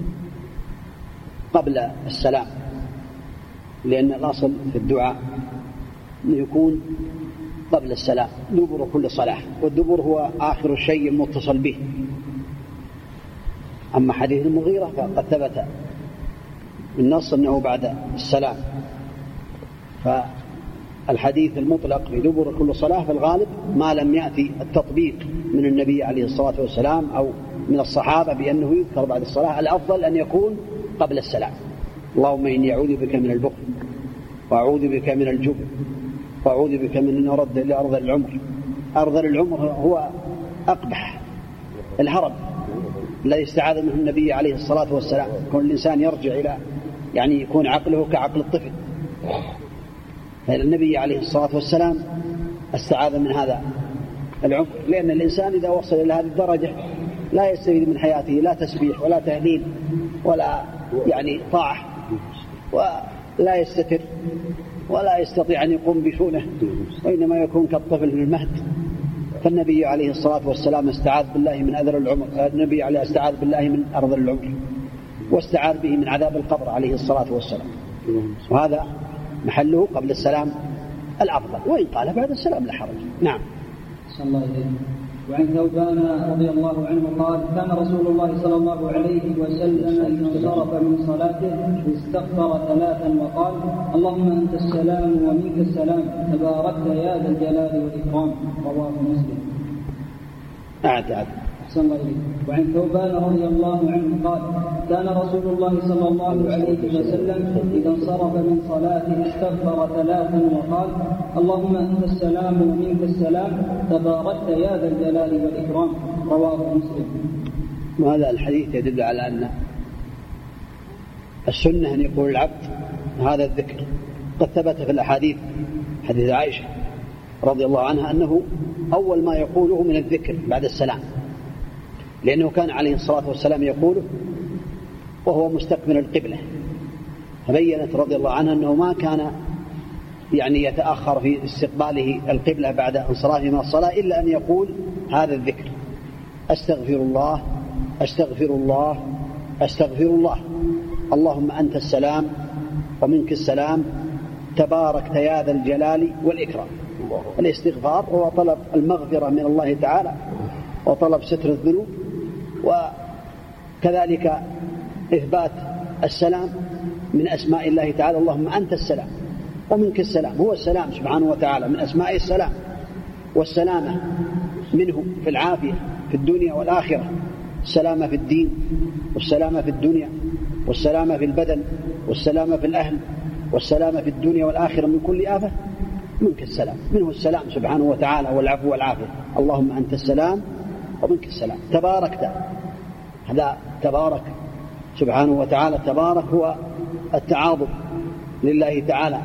قبل السلام، لأن الأصل في الدعاء أن يكون قبل السلام دبر كل صلاة، والدبر هو آخر الشيء المتصل به. أما حديث المغيرة فقد ثبت بالنص أنه بعد السلام، فالحديث المطلق في دبر كل صلاة في الغالب ما لم يأتي التطبيق من النبي عليه الصلاة والسلام أو من الصحابة بأنه يذكر بعد الصلاة. الأفضل أن يكون قبل السلام. اللهم إني أعوذ بك من البخل، وأعوذ بك من الجبن، وأعوذ بك من أن أرد لأرض العمر. أرض العمر هو أقبح الهرب الذي استعاذ منه النبي عليه الصلاة والسلام. يكون الإنسان يرجع إلى يعني يكون عقله كعقل الطفل. فالنبي عليه الصلاة والسلام استعاذ من هذا العمر، لأن الإنسان إذا وصل إلى هذه الدرجة لا يستفيد من حياته لا تسبيح ولا تهليل ولا يعني طاعة، ولا يستتر ولا يستطيع أن يقوم بشؤونه، وإنما يكون كالطفل من المهد. فالنبي عليه الصلاة والسلام استعاذ بالله من أذر العمر، النبي عليه استعاذ بالله من أرض العمر، واستعاذ به من عذاب القبر عليه الصلاة والسلام. وهذا محله قبل السلام الأفضل، وإن قال بعد السلام لا حرج. نعم. صلى الله عليه وسلم. وعن ثوبان رضي الله عنه قال: كان رسول الله صلى الله عليه وسلم إذا انصرف من صلاته استغفر ثلاثا وقال: اللهم أنت السلام ومنك السلام تباركت يا ذا الجلال والإكرام. رواه مسلم. أعد أعد. أحسن الله إليك. وعن ثوبان رضي الله عنه قال: كان رسول الله صلى الله عليه وسلم إذا انصرف من صلاته استغفر ثلاثا وقال: اللهم أنت السلام ومنك السلام تباركت يا ذا الجلال والإكرام. رواه مسلم. وهذا الحديث يدل على أن السنة أن يقول العبد هذا الذكر. قد ثبت في الأحاديث حديث عائشة رضي الله عنها أنه أول ما يقوله من الذكر بعد السلام، لأنه كان عليه الصلاة والسلام يقوله وهو مستقبل القبلة. فبينت رضي الله عنها أنه ما كان يعني يتأخر في استقباله القبلة بعد انصرافه من الصلاة إلا أن يقول هذا الذكر: أستغفر الله أستغفر الله أستغفر الله، اللهم أنت السلام ومنك السلام تباركت يا ذا الجلال والإكرام. الاستغفار هو طلب المغفرة من الله تعالى وطلب ستر الذنوب، وكذلك إثبات السلام من أسماء الله تعالى: اللهم أنت السلام ومنك السلام. هو السلام سبحانه وتعالى من أسماء السلام، والسلامة منه في العافية في الدنيا والآخرة، السلامة في الدين والسلامة في الدنيا والسلامة في البدن والسلامة في الأهل والسلامة في الدنيا والآخرة من كل آفة. منك السلام، منه السلام سبحانه وتعالى والعفو والعافية. اللهم أنت السلام ومنك السلام تباركت. هذا تبارك سبحانه وتعالى. تبارك هو التعاظم لله تعالى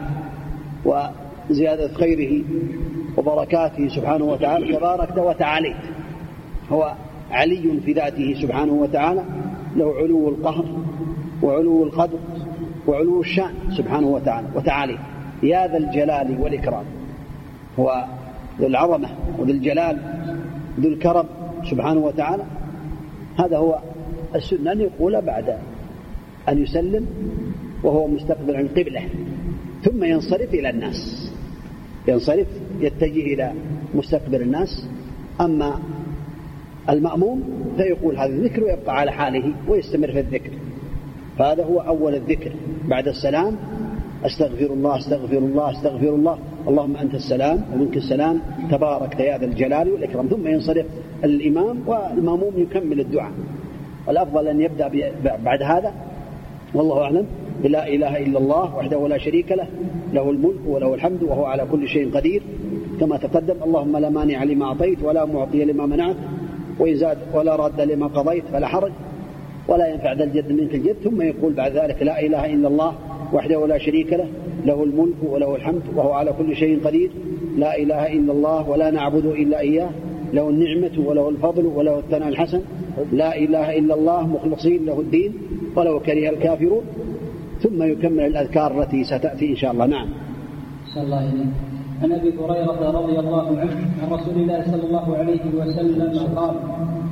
وزيادة خيره وبركاته سبحانه وتعالى. تباركت وتعاليت، هو علي في ذاته سبحانه وتعالى، له علو القهر وعلو القدر وعلو الشان سبحانه وتعالى. وتعاليت يا ذا الجلال والإكرام، هو ذو العظمة وذو الجلال ذو الكرم سبحانه وتعالى. هذا هو السنة أن يقول بعد أن يسلم وهو مستقبل القبلة، ثم ينصرف إلى الناس، ينصرف يتجه إلى مستقبل الناس. أما المأموم فيقول هذا الذكر ويبقى على حاله ويستمر في الذكر. فهذا هو أول الذكر بعد السلام: أستغفر الله أستغفر الله أستغفر الله، اللهم أنت السلام ومنك السلام تباركت يا ذا الجلال والإكرام. ثم ينصرف الإمام والمأموم يكمل الدعاء. والأفضل أن يبدأ بعد هذا والله أعلم بلا إله إلا الله وحده لا شريك له، له الملك وله الحمد وهو على كل شيء قدير، كما تقدم: اللهم لا مانع لما أعطيت ولا معطي لما منعت وإن زاد ولا رد لما قضيت فلا حرج ولا ينفع ذا الجد منك الجد. ثم يقول بعد ذلك: لا إله إلا الله وحده لا شريك له، له الملك وله الحمد وهو على كل شيء قدير، لا إله إلا الله ولا نعبد إلا إياه، له النعمة وله الفضل وله الثناء الحسن، لا إله إلا الله مخلصين له الدين ولو كره الكافرون. ثم يكمل الأذكار التي ستأتي إن شاء الله. نعم. صلى الله عليه وسلم. عن أبي هريرة رضي الله عنه عن رسول الله صلى الله عليه وسلم قال: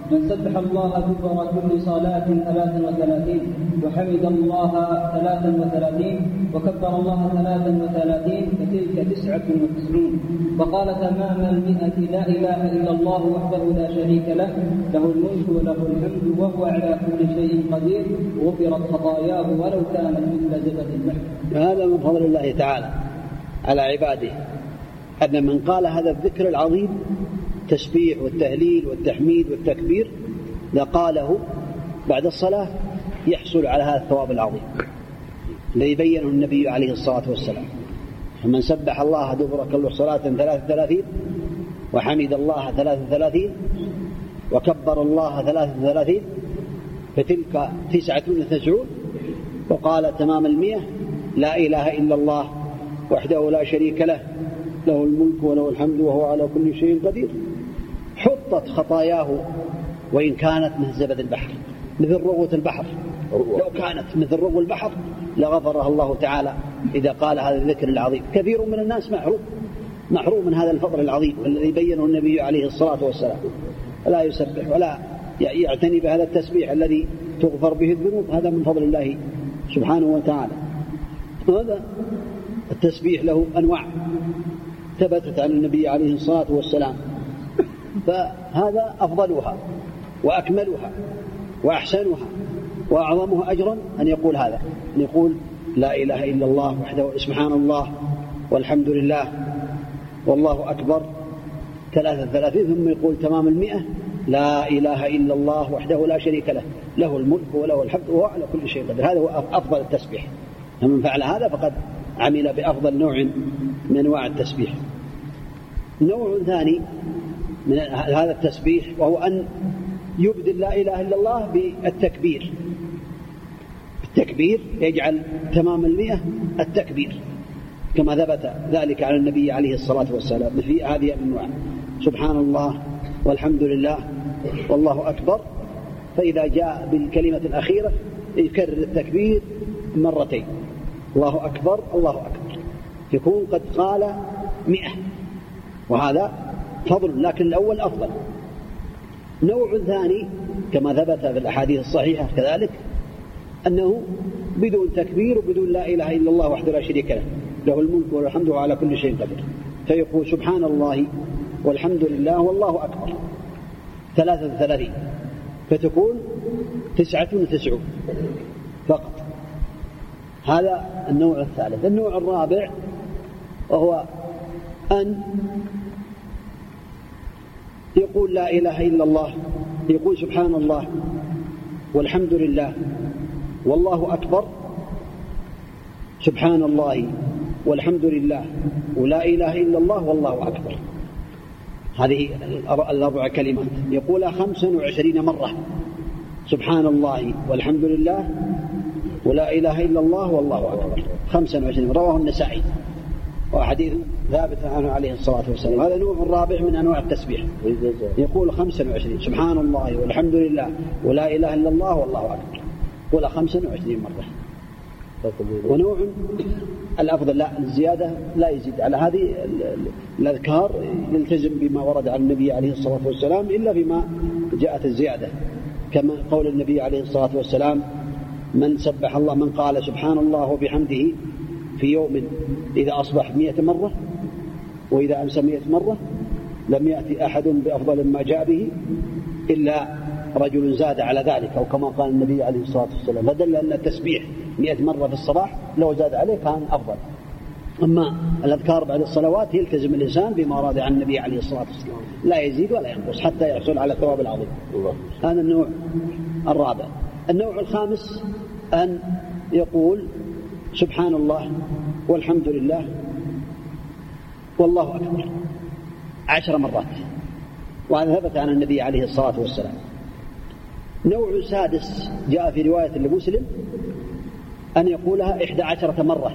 من سبح الله دبر كل صلاة ثلاثا وثلاثين وحمد الله ثلاثا وثلاثين وكبر الله ثلاثا وثلاثين فتلك تسعة وتسعين. وقال تمام المئة لا إله إلا الله وحده لا شريك له له الملك وله الحمد وهو على كل شيء قدير غفرت خطاياه ولو كانت مثل زبد البحر. هذا من فضل الله تعالى على عباده أن من قال هذا الذكر العظيم التسبيح والتهليل والتحميد والتكبير لقاله بعد الصلاة يحصل على هذا الثواب العظيم الذي بينه النبي عليه الصلاة والسلام. فمن سبح الله دبر كل صلاة ثلاث وثلاثين وحمد الله ثلاث وثلاثين وكبر الله ثلاث وثلاثين فتلك تسعة وتسعون. وقال تمام المئة لا إله إلا الله وحده لا شريك له له الملك وله الحمد وهو على كل شيء قدير حطت خطاياه وإن كانت مثل زبد البحر مثل رغوة البحر لو كانت مثل رغو البحر لغفرها الله تعالى إذا قال هذا الذكر العظيم. كثير من الناس محروم محروم من هذا الفضل العظيم الذي بينه النبي عليه الصلاة والسلام لا يسبح ولا يعتني بهذا التسبيح الذي تغفر به الذنوب. هذا من فضل الله سبحانه وتعالى. هذا التسبيح له أنواع ثبتت عن النبي عليه الصلاة والسلام فهذا أفضلها وأكملها وأحسنها وأعظمها أجرا أن يقول هذا أن يقول لا إله إلا الله وحده سبحان الله والحمد لله والله أكبر ثلاثة ثلاثين ثم يقول تمام المئة لا إله إلا الله وحده لا شريك له له الملك وله الحمد وهو على كل شيء قدير. هذا هو أفضل التسبيح. فمن فعل هذا فقد عمل بأفضل نوع من أنواع التسبيح. نوع ثاني من هذا التسبيح وهو أن يبدل لا إله إلا الله بالتكبير. التكبير يجعل تمام المئة التكبير كما ثبت ذلك على النبي عليه الصلاة والسلام في هذه الأنواع سبحان الله والحمد لله والله أكبر. فإذا جاء بالكلمة الأخيرة يكرر التكبير مرتين الله أكبر الله أكبر يكون قد قال مئة وهذا فضل لكن الأول أفضل. نوع ثاني كما ثبت في الأحاديث الصحيحة كذلك أنه بدون تكبير وبدون لا إله إلا الله وحده لا شريك له له الملك والحمد على كل شيء قدير فيقول سبحان الله والحمد لله والله أكبر ثلاثة وثلاثين فتكون تسعة وتسعون فقط. هذا النوع الثالث. النوع الرابع وهو أن يقول لا إله إلا الله يقول سبحان الله والحمد لله والله أكبر سبحان الله والحمد لله ولا إله إلا الله والله أكبر. هذه الأربع كلمات يقولها خمسا وعشرين مرة سبحان الله والحمد لله ولا إله إلا الله والله أكبر خمسا وعشرين. رواه النسائي وحديث ثابت عنه عليه الصلاة والسلام. هذا نوع الرابع من أنواع التسبيح يقول خمسا وعشرين سبحان الله والحمد لله ولا إله إلا الله والله أكبر يقول خمسا وعشرين مرة. ونوع الأفضل لا الزيادة لا يزيد على هذه الأذكار يلتزم بما ورد عن النبي عليه الصلاة والسلام إلا بما جاءت الزيادة كما قول النبي عليه الصلاة والسلام من سبح الله من قال سبحان الله وبحمده في يوم إذا أصبح مئة مرة وإذا أمسى مئة مرة لم يأتي أحد بأفضل ما جاء به إلا رجل زاد على ذلك أو كما قال النبي عليه الصلاة والسلام. فدل أن التسبيح مئة مرة في الصباح لو زاد عليه كان أفضل. أما الأذكار بعد الصلوات يلتزم الإنسان بما ورد عن النبي عليه الصلاة والسلام لا يزيد ولا ينقص حتى يحصل على الثواب العظيم. هذا النوع الرابع. النوع الخامس أن يقول سبحان الله والحمد لله والله أكبر عشر مرات وهذا ثبت عن النبي عليه الصلاة والسلام. نوع سادس جاء في رواية لمسلم أن يقولها إحدى عشرة مرة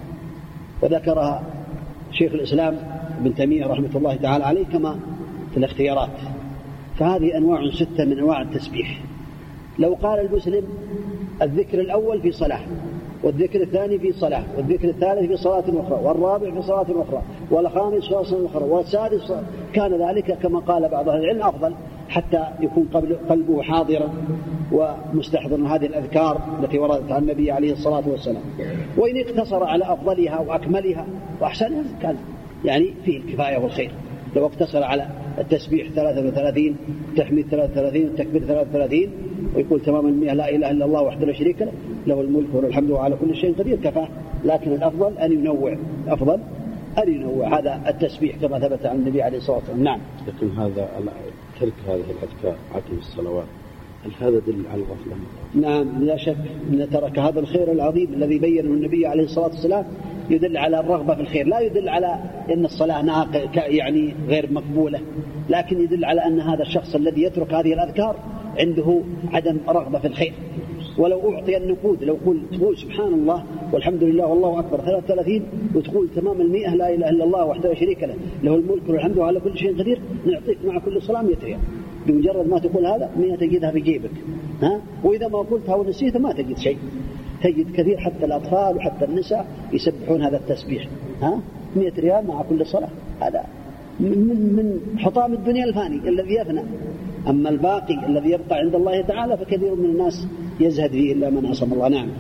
وذكرها شيخ الإسلام ابن تيمية رحمة الله تعالى عليه كما في الاختيارات. فهذه أنواع ستة من أنواع التسبيح. لو قال المسلم الذكر الأول في صلاة والذكر الثاني في صلاة والذكر الثالث في صلاة أخرى والرابع في صلاة أخرى والخامس في صلاة أخرى والسادس كان ذلك كما قال بعض أهل العلم أفضل حتى يكون قلبه حاضرا ومستحضرا هذه الأذكار التي وردت عن النبي عليه الصلاة والسلام. وإن اقتصر على أفضلها وأكملها وأحسنها كان يعني فيه الكفاية والخير. لو اقتصر على التسبيح ثلاثة وثلاثين، التحميد ثلاثة وثلاثين، التكبير ثلاثة وثلاثين، ويقول تمام المئة لا إله إلا الله وحده لا شريك له له الملك وله الحمد وعلى كل شيء قدير كفاه. لكن الأفضل أن ينوع، الأفضل أن ينوع هذا التسبيح كما ثبت عن النبي عليه الصلاة والسلام. نعم. لكن هذا ترك هذه الأذكار عقب الصلوات هل هذا دل على الغفلة؟ نعم لا شك أن ترك هذا الخير العظيم الذي بينه النبي عليه الصلاة والسلام يدل على الرغبة في الخير، لا يدل على أن الصلاة ناقصة يعني غير مقبولة، لكن يدل على أن هذا الشخص الذي يترك هذه الأذكار عنده عدم رغبة في الخير. ولو أعطي النقود لو قل تقول سبحان الله والحمد لله والله أكبر ثلاثة وثلاثين وتقول تمام المئة لا إله إلا الله وحده لا شريك له له الملك والحمد وعلى كل شيء قدير، نعطيك مع كل صلاة مئة ريال. بمجرد ما تقول هذا مئة تجدها في جيبك، ها؟ وإذا ما قلتها ونسيتها ما تجد شيء، تجد كثير حتى الأطفال وحتى النساء يسبحون هذا التسبيح، ها؟ مئة ريال مع كل صلاة. هذا من من حطام الدنيا الفاني الذي يفنى. أما الباقي الذي يبقى عند الله تعالى فكثير من الناس يزهد فيه إلا من عصم الله. نعم.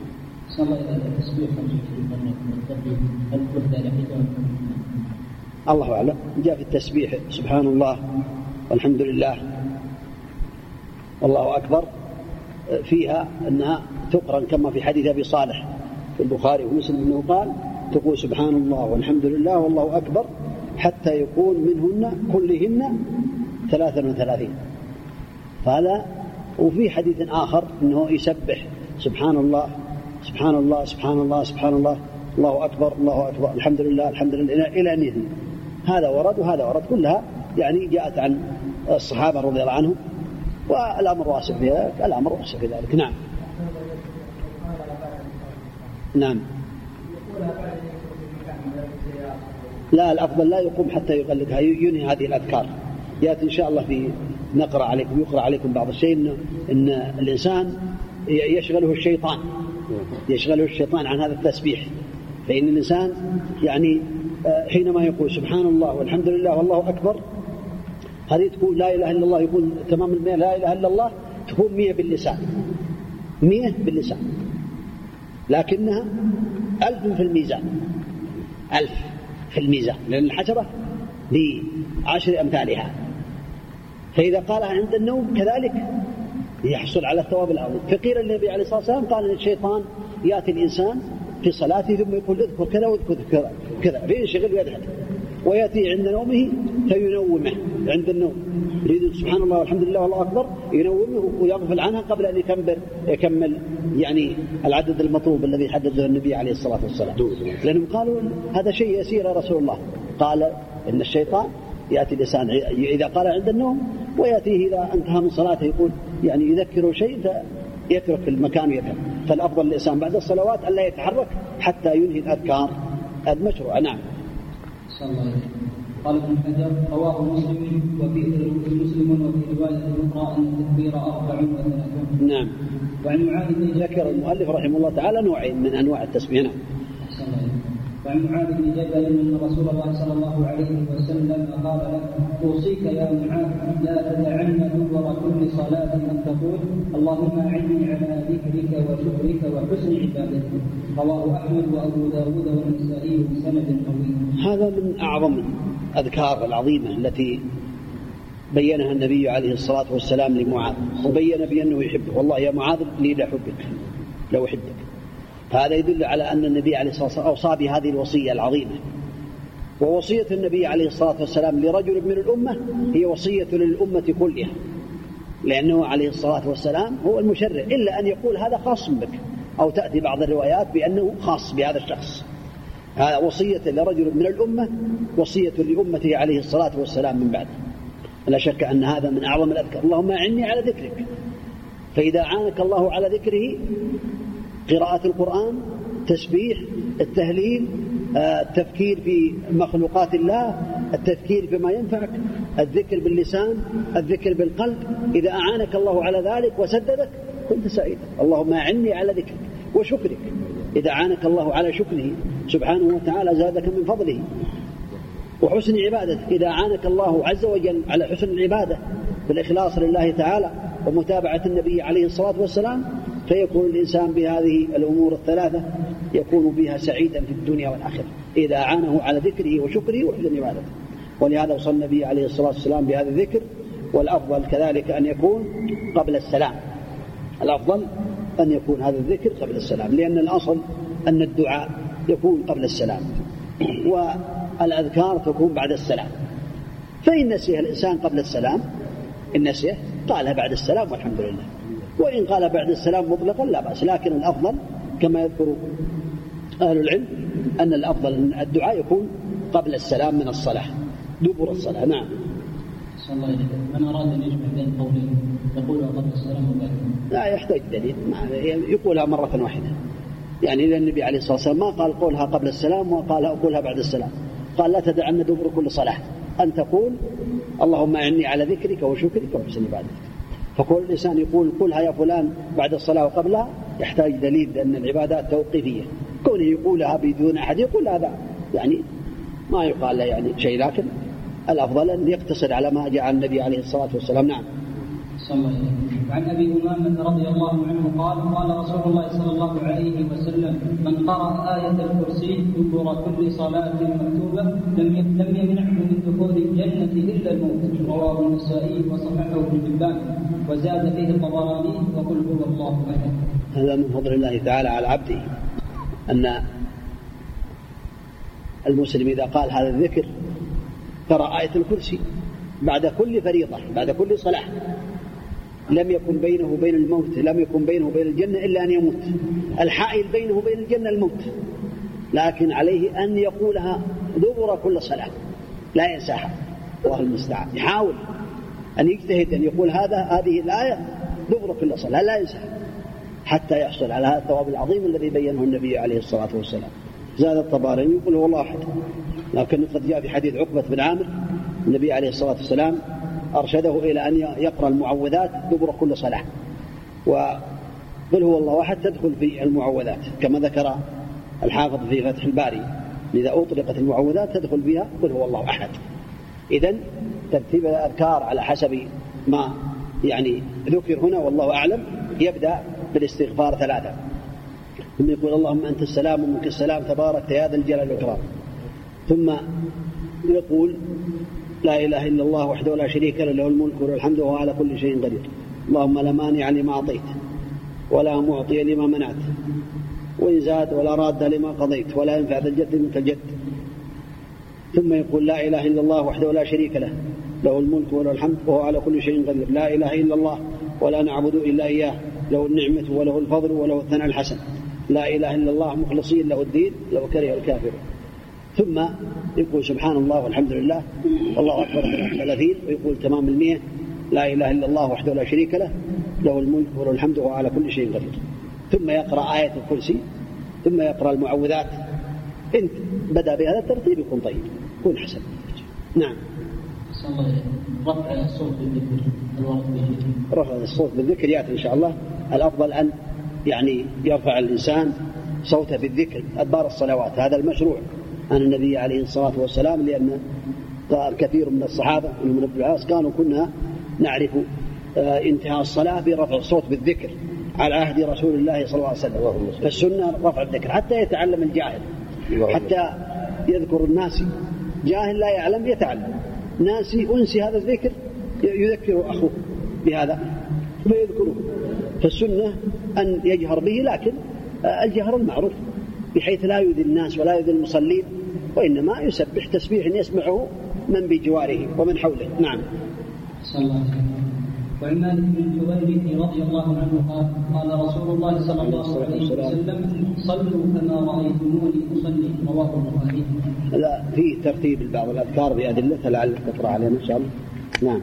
الله أعلم. جاء في التسبيح سبحان الله والحمد لله والله أكبر فيها أنها تقرن كما في حديث أبي صالح في البخاري ومسلم أنه قال تقول سبحان الله والحمد لله والله أكبر حتى يكون منهن كلهن ثلاثا وثلاثين. فهذا. وفي حديث آخر أنه يسبح سبحان الله سبحان الله سبحان الله سبحان الله الله أكبر الله أكبر الحمد لله الحمد لله إلى أن يثني. هذا ورد وهذا ورد، كلها يعني جاءت عن الصحابة رضي الله عنهم، والأمر واسع في ذلك. الأمر واسع في ذلك. نعم. نعم. لا الأفضل لا يقوم حتى يغلقها، ينهي هذه الأذكار. يأتي إن شاء الله في نقرأ عليكم يقرأ عليكم بعض الشيء إن, إن الإنسان يشغله الشيطان يشغله الشيطان عن هذا التسبيح. فإن الإنسان يعني حينما يقول سبحان الله والحمد لله والله أكبر هذه تكون لا إله إلا الله، يقول تمام المئة لا إله إلا الله تكون مئة باللسان مئة باللسان، لكنها ألف في الميزان ألف في الميزان، لأن الحسبة بعشر أمثالها. فإذا قالها عند النوم كذلك يحصل على الثواب العظيم. فقيل النبي عليه الصلاة والسلام قال إن الشيطان يأتي الإنسان في صلاته ثم يقول اذكر كذا واذكر كذا كذا فينشغل ويذهب، ويأتي عند نومه فينومه عند النوم يريد سبحان الله والحمد لله والله أكبر ينومه ويغفل عنها قبل أن يكمل يكمل يعني العدد المطلوب الذي حدده النبي عليه الصلاة والسلام. لأنهم قالوا هذا شيء يسير يا رسول الله. قال إن الشيطان يأتي الإنسان إذا قال عند النوم ويأتيه إذا انتهى من صلاته يقول يعني يذكره شيء فيترك المكان ويذهب. فالأفضل الإنسان بعد الصلوات ألا يتحرك حتى ينهي الأذكار المشروعة. نعم. صلى الله عليه وسلم. قال ابن حجر رواه مسلم وفيه مسلم وفي رواية أخرى أن التكبير أربع وثلاثون. نعم. وعن معاذ بن ذكر المؤلف رحمه الله تعالى نوعين من أنواع التسبيح. نعم. وعن معاذ بن جبل أن رسول الله صلى الله عليه وسلم قال له أوصيك يا معاذ لا تتعنى دبر كل صلاة أن تقول اللهم أعني على ذكرك وشكرك وحسن عبادتك. رواه أحمد وأبو داود والنسائي بسند قوي. هذا من أعظم الأذكار العظيمة التي بينها النبي عليه الصلاة والسلام لمعاذ، وبين بأنه يحبه. والله يا معاذ لي لأحبك لو أحبك. هذا يدل على أن النبي عليه الصلاة والسلام أوصى بهذه الوصية العظيمة. ووصية النبي عليه الصلاة والسلام لرجل من الأمة هي وصية للأمة كلها، لأنه عليه الصلاة والسلام هو المشرع، إلا أن يقول هذا خاص بك، أو تأتي بعض الروايات بأنه خاص بهذا الشخص. هذا وصية لرجل من الأمة، وصية لأمته عليه الصلاة والسلام من بعد. لا شك أن هذا من أعظم الأذكار. اللهم أعني على ذكرك. فإذا عانك الله على ذكره قراءة القرآن، تسبيح، التهليل، التفكير في مخلوقات الله، التفكير فيما ينفعك، الذكر باللسان، الذكر بالقلب. إذا أعانك الله على ذلك وسددك كنت سعيدا. اللهم أعني على ذكرك وشكرك. إذا أعانك الله على شكره سبحانه وتعالى زادك من فضله. وحسن عبادتك. إذا أعانك الله عز وجل على حسن العبادة بالإخلاص لله تعالى ومتابعة النبي عليه الصلاة والسلام، فيكون الإنسان بهذه الأمور الثلاثة يكون بها سعيدا في الدنيا والآخرة إذا أعانه على ذكره وشكره وحسن عبادته. ولهذا وصى النبي عليه الصلاة والسلام بهذا الذكر. والأفضل كذلك أن يكون قبل السلام، الأفضل أن يكون هذا الذكر قبل السلام، لأن الأصل أن الدعاء يكون قبل السلام والأذكار تكون بعد السلام. فإن نسيه الإنسان قبل السلام، إن نسيه قالها بعد السلام والحمد لله، وإن قال بعد السلام مطلقا لا بأس، لكن الأفضل كما يذكر أهل العلم أن الأفضل أن الدعاء يكون قبل السلام من الصلاة دبر الصلاة. نعم. صلى الله عليه وسلم. من أراد أن يجمع بين قولين يقولها قبل السلام وبعد لا يحتاج دليل، يقولها مرة واحدة. يعني لأن النبي عليه الصلاة والسلام ما قال قولها قبل السلام وقال أقولها بعد السلام، قال لا تدعن دبر كل صلاة أن تقول اللهم أعني على ذكرك وشكرك وحسن عبادتك. فكل إنسان يقول قلها يا فلان بعد الصلاة وقبلها يحتاج دليل، لأن العبادات توقيفية، كونه يقولها بدون أحد يقول هذا يعني ما يقال له يعني شيء، لكن الأفضل أن يقتصر على ما جاء النبي عليه الصلاة والسلام. نعم. صلى الله عليه وسلم. وعن أبي أمامة رضي الله عنه قال قال رسول الله صلى الله عليه وسلم من قرأ آية الكرسي دبر كل صلاة مكتوبة لم لم يمنعه من دخول الجنة إلا الموت. رواه النسائي وصححه ابن حبان وزاد فيه الطبراني وقل هو الله أحد. هذا من فضل الله تعالى على عبده أن المسلم إذا قال هذا الذكر قرأ آية الكرسي بعد كل فريضة بعد كل صلاة لم يكن بينه وبين الموت، لم يكن بينه وبين الجنة إلا أن يموت. الحائل بينه وبين الجنة الموت، لكن عليه أن يقولها دبر كل صلاة لا ينساها. الله المستعان، يحاول أن يجتهد أن يقول هذا هذه الآية دبر كل صلاة لا ينساها حتى يحصل على هذا الثواب العظيم الذي بينه النبي عليه الصلاة والسلام. زاد الطبراني يقول هو الله أحد، لكن قد جاء في حديث عقبة بن عامر النبي عليه الصلاة والسلام أرشده إلى أن يقرأ المعوذات دبر كل صلاة، وقل هو الله أحد تدخل في المعوذات كما ذكر الحافظ في فتح الباري، إذا أطلقت المعوذات تدخل فيها قل هو الله أحد. إذن ترتيب الأذكار على حسب ما يعني ذكر هنا والله أعلم. يبدأ بالاستغفار ثلاثة، ثم يقول اللهم أنت السلام ومنك السلام تبارك يا ذا الجلال والإكرام، ثم يقول لا إله إلا الله وحده لا شريك له له الملك وله الحمد وهو على كل شيء قدير، اللهم لا مانع لما أعطيت ولا معطي لما منعت وإن زاد ولا راد لما قضيت ولا ينفع ذا الجد منك الجد. ثم يقول لا إله إلا الله وحده لا شريك له له الملك وله الحمد وهو على كل شيء قدير، لا إله إلا الله ولا نعبد إلا إياه له النعمة وله الفضل وله الثناء الحسن، لا إله إلا الله مخلصين له الدين لو كره الكافر. ثم يقول سبحان الله والحمد لله والله أكبر ثلاثين، ويقول تمام المئة لا إله إلا الله وحده لا شريك له له الملك وله الحمد وهو على كل شيء قدير. ثم يقرأ آية الكرسي، ثم يقرأ المعوذات. إن بدأ بهذا الترتيب يكون طيب يكون حسن. نعم. رفع الصوت بالذكر رفع الصوت بالذكر يأتي إن شاء الله. الأفضل أن يعني يرفع الإنسان صوته بالذكر أدبار الصلوات، هذا المشروع عن النبي عليه الصلاة والسلام، لأن كثير من الصحابة ومن ابن العاص كانوا كنا نعرف انتهاء الصلاة برفع الصوت بالذكر على عهد رسول الله صلى الله عليه وسلم. فالسنة رفع الذكر حتى يتعلم الجاهل، حتى يذكر الناس، جاهل لا يعلم يتعلم، ناسي أنسي هذا الذكر يذكر أخوه بهذا ويذكره. فالسنة أن يجهر به، لكن الجهر المعروف بحيث لا يؤذي الناس ولا يؤذي المصلين، وإنما يسبح تسبيح يسمعه من بجواره ومن حوله. نعم. صلى الله عليه وسلم. وعن مالك بن الحويرث رضي الله عنه قال قال رسول الله صلى الله عليه وسلم صلوا كما رأيتموني أصلي. رواه البخاري. لا في ترتيب بعض الأذكار بأدلتها لعلك تقرأ علينا إن شاء الله. نعم.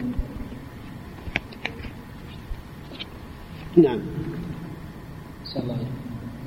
نعم. صلى الله عليه وسلم.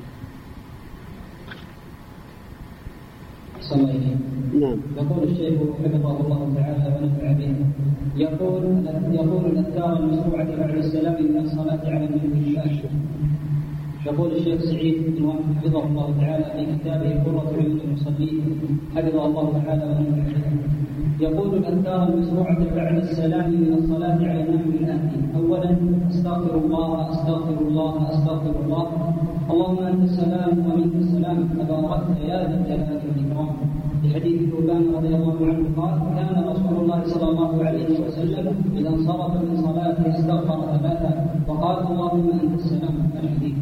صلى الله عليه وسلم. نعم. يقول الشيخ حفظه الله تعالى ونفع به، يقول يقول الأذكار المشروعة بعد السلام من الصلاة على النبي الشاشر. يقول الشيخ سعيد بن وهب حفظه الله تعالى في كتابه قرة عيون المصلين حفظه الله تعالى ونفع به، يقول الأذكار المشروعة بعد السلام من الصلاة على النحو الآتي: أولا أستغفر الله أستغفر الله أستغفر الله اللهم أنت السلام ومنك السلام تباركت يا ذا الجلال والإكرام. لحديث ثوبان رضي الله عنه قال: كان رسول الله صلى الله عليه وسلم إذا انصرف من صلاته استغفر ثلاثا وقال: اللهم أنت السلام. الحديث.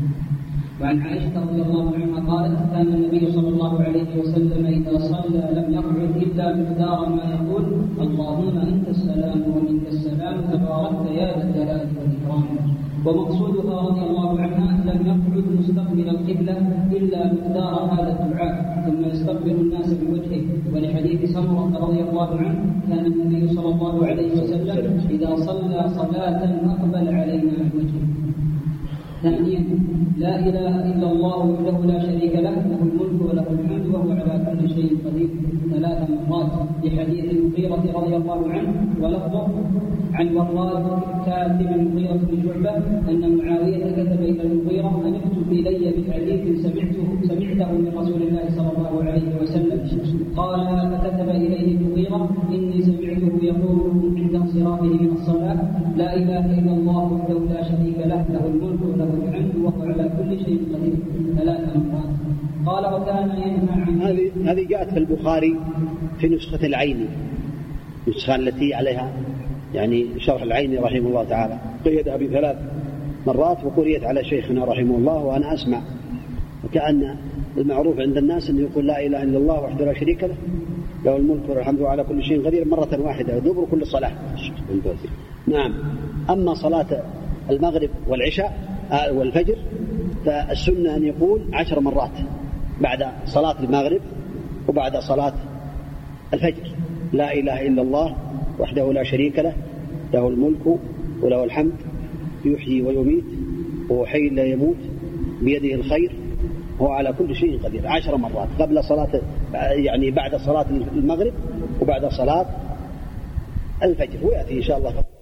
وعن عائشة رضي الله عنها قالت: كان النبي صلى الله عليه وسلم إذا صلى لم يقعد إلا مقدار ما يقول: اللهم أنت السلام ومنك السلام تباركت يا ذا الجلال والإكرام. ومقصودها رضي الله عنها لم يقعد مستقبل القبلة إلا مقدار هذا الدعاء ثم يستقبل الناس بوجهه. ولحديث سمرة رضي الله عنه: كان النبي صلى الله عليه وسلم إذا صلى صلاة أقبل علينا بوجهه. ثانيا لا إله إلا الله وحده لا شريك له له الملك وله الحمد وهو على كل شيء قدير ثلاث مرات. لحديث المغيرة رضي الله عنه ولفظه عن وراء كاتب المغيرة بن شعبة أن معاوية كتب إلى المغيرة أن اكتب إلي بحديث سمعته سمعته من رسول الله صلى الله عليه وسلم. قال: فكتب إليه المغيرة: إني سمعته يقول عند انصرافه من الصلاة: لا إله إلا الله وحده لا شريك له له الملك وله الحمد وهو على كل شيء قدير ثلاث مرات. قال: وكان ينهى عن هذه هذه جاءت في البخاري في نسخة العيني، النسخة التي عليها يعني شرح العيني رحمه الله تعالى، قيدها بثلاث مرات وقريت على شيخنا رحمه الله وأنا أسمع. وكأن المعروف عند الناس أنه يقول لا إله إلا الله وحده لا شريك له له الملك والحمد على كل شيء قدير مرة واحدة دبر كل صلاة. نعم. أما صلاة المغرب والعشاء والفجر فالسنة أن يقول عشر مرات بعد صلاة المغرب وبعد صلاة الفجر: لا إله إلا الله وحده لا شريك له له الملك وله الحمد يحيي ويميت وهو حي لا يموت بيده الخير هو على كل شيء قدير. عشر مرات قبل صلاة يعني بعد صلاة المغرب وبعد صلاة الفجر. ويأتي إن شاء الله